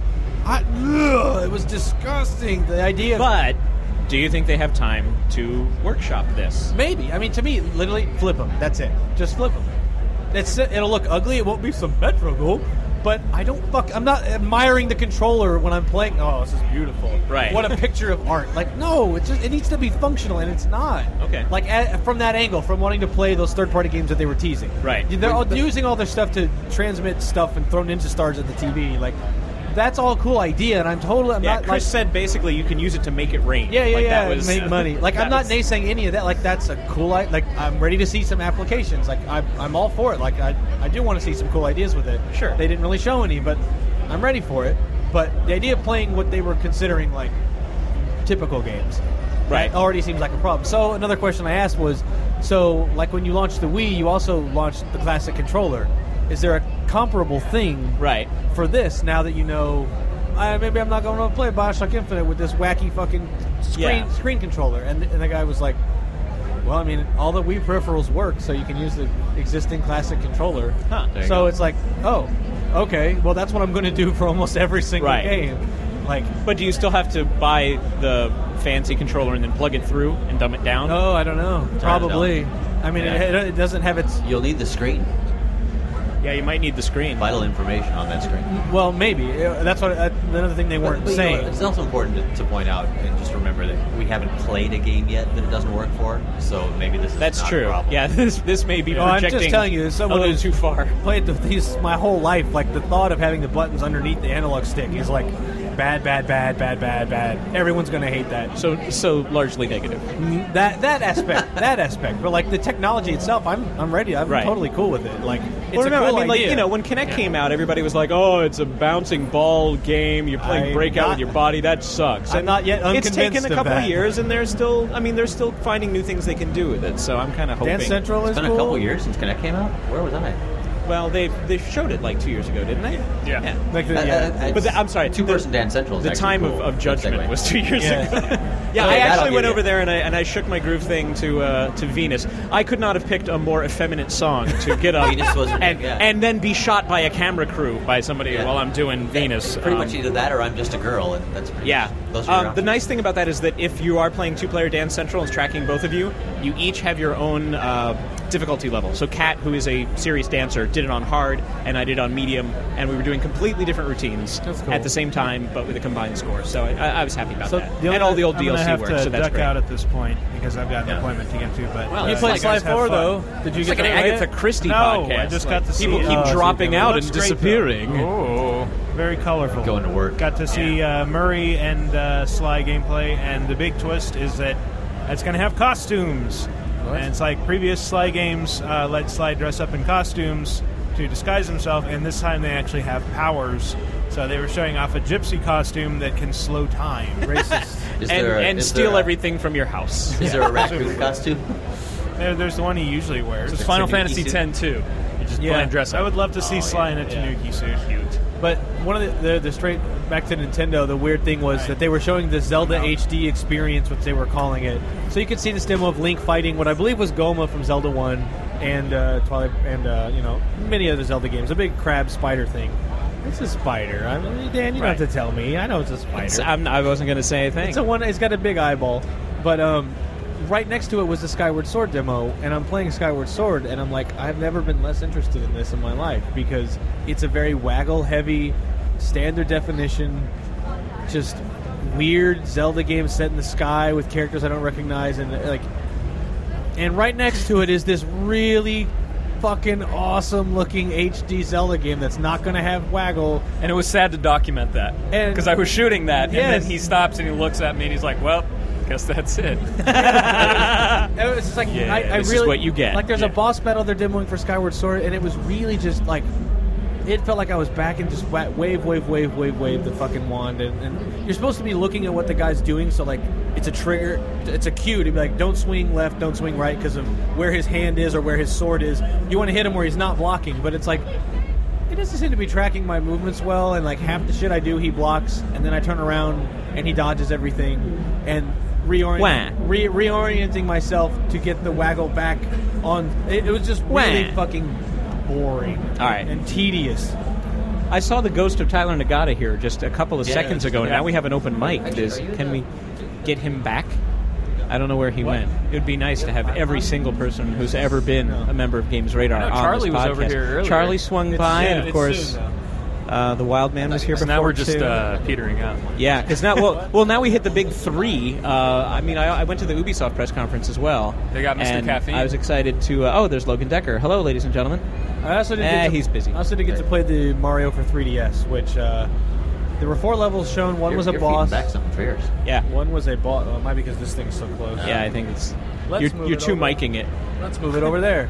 It was disgusting. The idea. But do you think they have time to workshop this? Maybe. I mean, to me, literally flip them. That's it. Just flip them. It'll look ugly. It won't be symmetrical. But I'm not admiring the controller when I'm playing. Oh, this is beautiful. Right. What a picture of art. Like, no, it needs to be functional, and it's not. Okay. Like, from that angle, from wanting to play those third-party games that they were teasing. Right. They're using all their stuff to transmit stuff and throw Ninja Stars at the TV. Like, that's all a cool idea, and I'm not Chris like, said basically you can use it to make it rain. Yeah, That was, make money. Like, I'm not naysaying any of that. Like, that's a cool like, I'm ready to see some applications. Like, I'm all for it. Like, I do want to see some cool ideas with it. Sure. They didn't really show any, but I'm ready for it. But the idea of playing what they were considering, like, typical games, Right. that already seems like a problem. So another question I asked was, like, when you launched the Wii, you also launched the classic controller. Is there a comparable thing Right. for this now that you know maybe I'm not going to play BioShock Infinite with this wacky fucking screen controller? And the guy was like, well, I mean, all the Wii peripherals work, so you can use the existing classic controller. Huh. So it's like, oh, okay, well, that's what I'm going to do for almost every single Right. game. Like, But do you still have to buy the fancy controller and then plug it through and dumb it down? oh, I don't know. Probably. I mean, it doesn't have its... You'll need the screen. Yeah, you might need the screen. Vital information on that screen. Well, maybe. That's what another thing they weren't But, you know, saying. it's also important to point out and just remember that we haven't played a game yet that it doesn't work for. So maybe this is That's not true. a problem. Yeah, this may be No, I'm projecting just telling you, as someone a little who's too far. played these my whole life, like the thought of having the buttons underneath the analog stick is like bad. Everyone's going to hate that. So largely negative. That aspect. But like the technology itself, I'm ready. I'm Right. totally cool with it. Like it's Well, remember, a cool I mean, like, idea. you know, when Kinect came out, everybody was like, "Oh, it's a bouncing ball game. You're playing I'm Breakout not- with your body. That sucks." I'm And not yet It's taken unconvinced a of couple that. of years, and they're still finding new things they can do with it. So I'm kind of hoping. Dance Central It's is been cool. a couple years since Kinect came out. Where was I? Well, they showed it like 2 years ago, didn't they? Yeah. Like the, But I'm sorry, Two-person Dance Central is The actually time cool. of judgment Segue. was 2 years Yeah. ago. Yeah, Yeah, I that'll actually give went you- over there and I shook my groove thing to Venus. I could not have picked a more effeminate song to get up Venus was and, yeah. and then be shot by a camera crew by somebody Yeah. while I'm doing Venus. Pretty much either that or I'm just a girl, and that's pretty Yeah. much, those are your The options. nice thing about that is that if you are playing two-player Dance Central and it's tracking both of you, you each have your own difficulty level. So Kat, who is a serious dancer, did it on hard, and I did on medium, and we were doing completely different routines That's cool. at the same time, but with a combined score. So I was happy about So that. the only- And all the old I'm gonna DLC have works, to so that's duck great. out at this point because I've got an appointment to get to. But Well, you it's played like Sly guys have 4 fun. though. Did you It's get like an to play Agatha it? Christie No, podcast. I just got to see people it. keep Oh, dropping it out looks and great, though. disappearing. Oh, very colorful. Going to work. Got to see Murray and Sly gameplay, and the big twist is that it's going to have costumes. And it's like previous Sly games let Sly dress up in costumes to disguise himself, and this time they actually have powers. So they were showing off a gypsy costume that can slow time. Racist. And is steal there a- everything from your house. Is there a raccoon costume? There's the one he usually wears. It's Final Tanuki Fantasy suit. X too. You just Yeah. play and dress up. I would love to see Sly in a Tanuki suit. But one of the straight back to Nintendo, the weird thing was that they were showing the Zelda HD experience, which they were calling it. So you could see this demo of Link fighting what I believe was Goma from Zelda 1, and Twilight, and many other Zelda games. A big crab spider thing. It's a spider. I mean, Dan, you don't have to tell me. I know it's a spider. I wasn't going to say anything. It's got a big eyeball, but right next to it was the Skyward Sword demo, and I'm playing Skyward Sword, and I'm like, I've never been less interested in this in my life because it's a very waggle-heavy, standard definition, just weird Zelda game set in the sky with characters I don't recognize, and right next to it is this really fucking awesome looking HD Zelda game that's not going to have waggle. And it was sad to document that because I was shooting that, and then he stops and he looks at me and he's like, "Well, guess that's it." It was just like this is what you get. Like there's a boss battle they're demoing for Skyward Sword, and it was really just like. It felt like I was back and just wave the fucking wand, and you're supposed to be looking at what the guy's doing, so like it's a trigger, it's a cue to be like, don't swing left, don't swing right, because of where his hand is or where his sword is. You want to hit him where he's not blocking, but it's like, it doesn't seem to be tracking my movements well, and like half the shit I do, he blocks, and then I turn around and he dodges everything, and reorienting myself to get the waggle back on. It was just really fucking boring. All right. And tedious. I saw the ghost of Tyler Nagata here just a couple of seconds ago. Now we have an open mic. Can we get him back? I don't know where he went. It would be nice to have every single person who's ever been a member of Games Radar on Charlie this podcast. was over here earlier. Charlie swung by, and of course, the Wild Man was here before. Now we're just too. petering out. Yeah, because now, now we hit the big three. I went to the Ubisoft press conference as well. They got Mr. And Caffeine. I was excited to. There's Logan Decker. Hello, ladies and gentlemen. I also didn't he's busy. I also didn't get to play the Mario for 3DS, which there were 4 levels shown. One was a boss. Back something fierce. Yeah. One was a boss. Well, it might be because this thing's so close. Yeah, I think it's. Let's You're too miking it. Let's move it over there.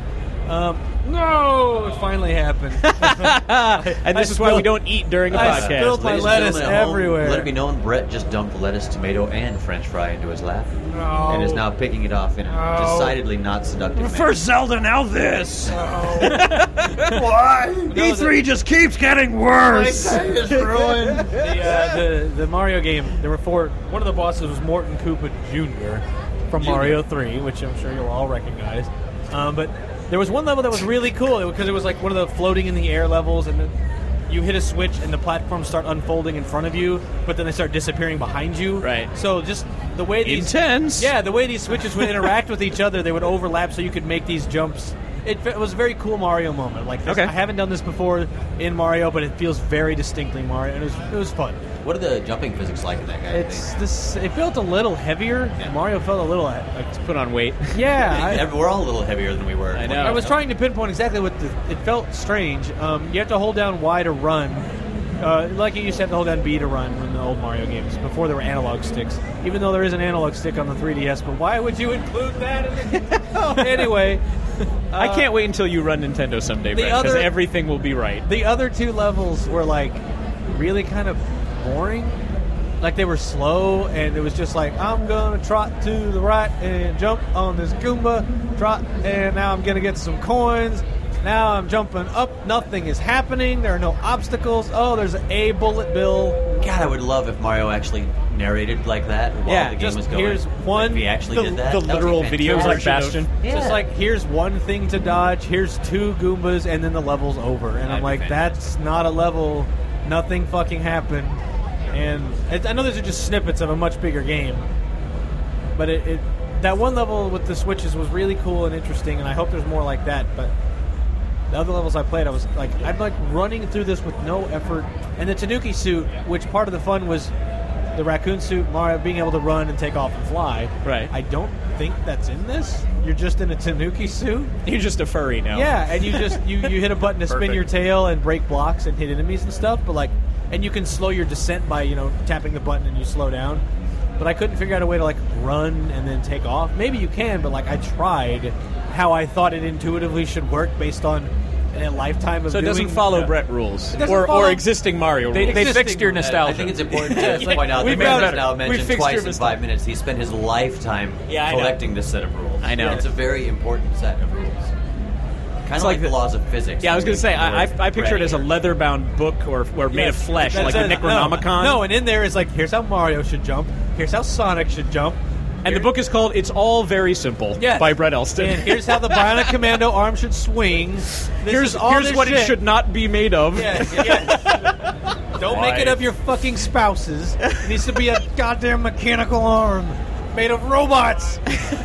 No, it finally happened. And this is why we don't eat during a podcast. I spilled my lettuce everywhere. Let it be known, Brett just dumped lettuce, tomato, and French fry into his lap, and is now picking it off in a decidedly not seductive manner. First Zelda, now this. Why? E3 just keeps getting worse. My day is ruined. The Mario game. There were 4. One of the bosses was Morton Koopa Jr. from Mario 3, which I'm sure you'll all recognize. But there was one level that was really cool because it was like one of the floating in the air levels, and then you hit a switch and the platforms start unfolding in front of you, but then they start disappearing behind you. Right. So just the way these the way these switches would interact with each other, they would overlap, so you could make these jumps. It was a very cool Mario moment. Like this, I haven't done this before in Mario, but it feels very distinctly Mario, and it was fun. What are the jumping physics like in that guy? It felt a little heavier. Yeah. Mario felt a little it's put on weight. Yeah, we're all a little heavier than we were. I know. I was trying to pinpoint exactly what it felt strange. You have to hold down Y to run. Like you used to have to hold down B to run in the old Mario games before there were analog sticks. Even though there is an analog stick on the 3DS, but why would you include that? Anyway. I can't wait until you run Nintendo someday, Brett, because everything will be right. The other 2 levels were like really kind of boring. Like they were slow, and it was just like, I'm gonna trot to the right and jump on this Goomba, trot, and now I'm gonna get some coins. Now I'm jumping up. Nothing is happening. There are no obstacles. Oh, there's a bullet bill. God, I would love if Mario actually narrated like that while the game was going. Here's one. If he actually did that. The literal videos like Bastion. Just like, here's one thing to dodge. Here's 2 Goombas, and then the level's over. And I'm like, that's not a level. Nothing fucking happened. And I know those are just snippets of a much bigger game, but that one level with the switches was really cool and interesting, and I hope there's more like that. But the other levels I played, I'm like running through this with no effort. And the Tanuki suit, which part of the fun was the raccoon suit, Mario being able to run and take off and fly. Right. I don't think that's in this. You're just in a Tanuki suit. You're just a furry now. Yeah, and you just you hit a button to spin your tail and break blocks and hit enemies and stuff. But and you can slow your descent by tapping the button and you slow down. But I couldn't figure out a way to run and then take off. Maybe you can, but I tried how I thought it intuitively should work based on a lifetime of So it doesn't follow Brett rules or existing Mario rules. They fixed your nostalgia. I think it's important to point out that Brett now mentioned twice in 5 minutes. He spent his lifetime collecting this set of rules. I know. It's a very important set of rules. Kind of like the laws of physics. Yeah, I was going to say, I picture it as a leather-bound book or made of flesh, like a Necronomicon. No, and in there is here's how Mario should jump, here's how Sonic should jump, And the book is called "It's All Very Simple" by Brett Elston. And here's how the Bionic Commando arm should swing. Here's what it should not be made of. Don't make it of your fucking spouses. It needs to be a goddamn mechanical arm made of robots.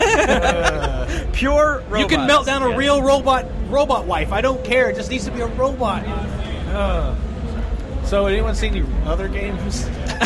Pure robots. You can melt down a real robot wife. I don't care. It just needs to be a robot. So, anyone seen any other games?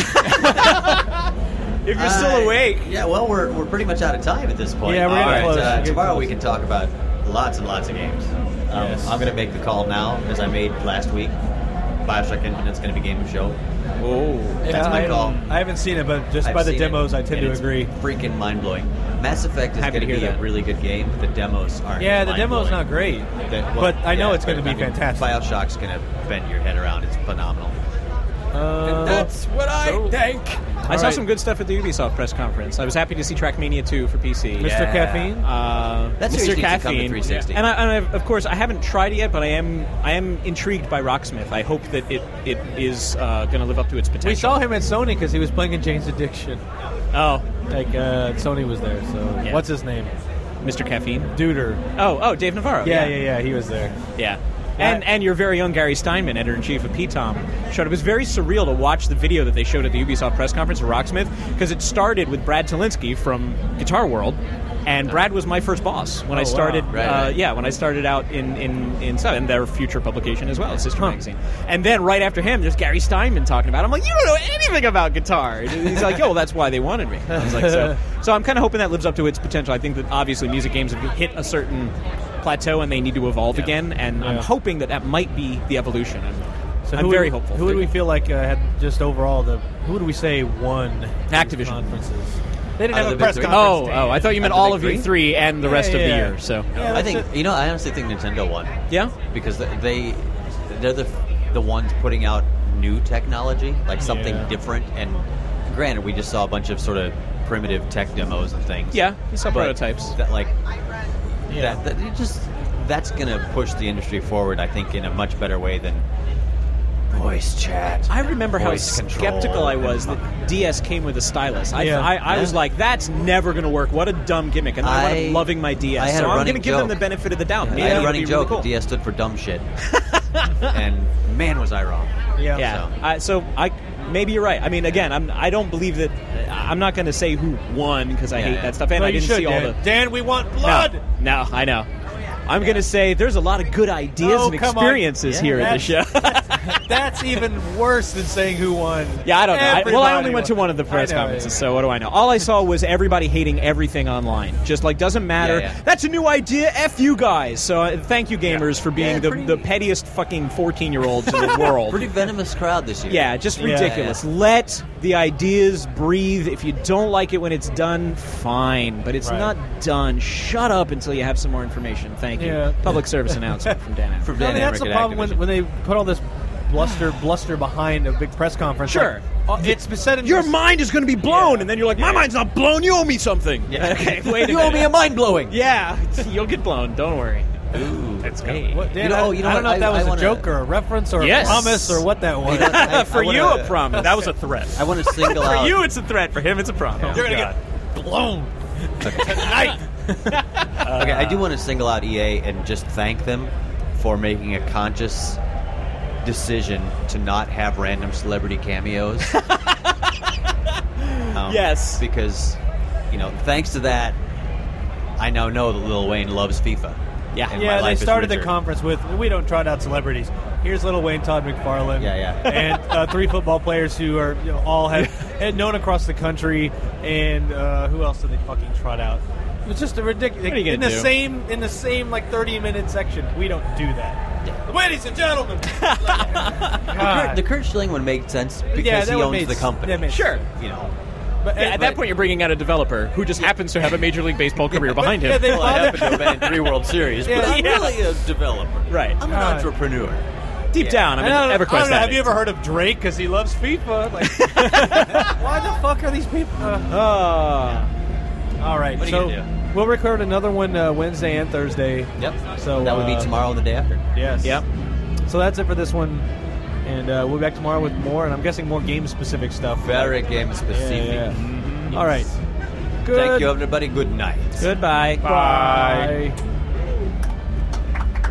If you're still awake. Yeah, well, we're pretty much out of time at this point. Yeah, we're getting close. Tomorrow we can talk about lots and lots of games. I'm going to make the call now, as I made last week. BioShock Infinite's going to be Game of Show. Oh, that's my call. I haven't seen it, but just by the demos, I tend to agree. Freaking mind-blowing. Mass Effect is going to be a really good game. The demos aren't. Yeah, the demo's not great, but I know it's going to be fantastic. BioShock's going to bend your head around. It's phenomenal. And that's what I think. I saw some good stuff at the Ubisoft press conference. I was happy to see Trackmania 2 for PC. Mr. Caffeine? That's Mr. Caffeine. Come to 360. And of course, I haven't tried it yet, but I am intrigued by Rocksmith. I hope that it is going to live up to its potential. We saw him at Sony because he was playing in Jane's Addiction. Oh. Sony was there, so... Yeah. What's his name? Mr. Caffeine? Duder. Oh, Dave Navarro. Yeah, he was there. Yeah. And your very own Gary Steinman, editor-in-chief of PTOM, showed it was very surreal to watch the video that they showed at the Ubisoft press conference of Rocksmith, because it started with Brad Talinsky from Guitar World, and Brad was my first boss when I started. Right. When I started out in Southern, their future publication as well, Sister Magazine. And then right after him, there's Gary Steinman talking about it. I'm like, you don't know anything about guitar. And he's like, well, that's why they wanted me. I was like, so I'm kind of hoping that lives up to its potential. I think that obviously music games have hit a certain plateau and they need to evolve again, and I'm hoping that might be the evolution. I'm very hopeful. Who do we feel like had just overall who do we say won Activision conferences? They didn't have a press conference. Oh, I thought you meant all of you three and the rest of the year. So I think I honestly think Nintendo won. Yeah, because they're the ones putting out new technology, like something different. And granted, we just saw a bunch of sort of primitive tech demos and things. Yeah, we saw prototypes. That's going to push the industry forward, I think, in a much better way than voice chat. I remember how skeptical I was that DS came with a stylus. I was like, that's never going to work. What a dumb gimmick. And I'm loving my DS. So I'm going to give them the benefit of the doubt. Maybe I had a running joke that DS stood for dumb shit. And man, was I wrong. Yeah. So maybe you're right. I mean, again, I don't believe that. I'm not going to say who won because I hate that stuff. And I didn't see all the. Dan, we want blood. No, I know. I'm going to say there's a lot of good ideas and experiences here at the show. That's even worse than saying who won. Yeah, I don't know. I only went to one of the press conferences, so what do I know? All I saw was everybody hating everything online. Just like, doesn't matter. That's a new idea. F you guys. So thank you, gamers, for being the pettiest fucking 14-year-olds in the world. Pretty venomous crowd this year. Yeah, just ridiculous. Let the ideas breathe. If you don't like it when it's done, fine. But it's not done. Shut up until you have some more information. Thank you. Public service announcement from Dan Amber. That's the problem when they put all this bluster behind a big press conference. Sure. It's said in your mind is going to be blown, and then you're like, my mind's not blown, you owe me something. Okay, wait a minute. You owe me a mind blowing. Yeah, you'll get blown, don't worry. Ooh, that's great. I don't know if that was a joke or a reference or a promise or what that was. For you, a promise. That was a threat. I want to single out. For you, it's a threat. For him, it's a promise. You're going to get blown tonight. Okay, I do want to single out EA and just thank them for making a conscious decision to not have random celebrity cameos. Yes. Because, thanks to that, I now know that Lil Wayne loves FIFA. Yeah, they started the conference with, we don't trot out celebrities. Here's Lil Wayne, Todd McFarlane, and 3 football players who are all had known across the country, and who else did they fucking trot out? It was just a ridiculous in the same like 30-minute section. We don't do that. Ladies and gentlemen, the Kurt Schilling one made sense because he owns the company. Sure, But at that point, you're bringing out a developer who just happens to have a Major League Baseball career behind him. I happen to have been in 3 World Series, but I'm really a developer. Right. I'm an entrepreneur. Deep down, I'm an EverQuest. I don't know, have you ever heard of Drake? Because he loves FIFA. Why the fuck are these people? All right, so we'll record another one Wednesday and Thursday. Yep. So that would be tomorrow and the day after. Yes. Yep. So that's it for this one. And we'll be back tomorrow with more, and I'm guessing more game-specific stuff. Very game-specific. Yeah. All right. Thank you, everybody. Good night. Goodbye. Bye.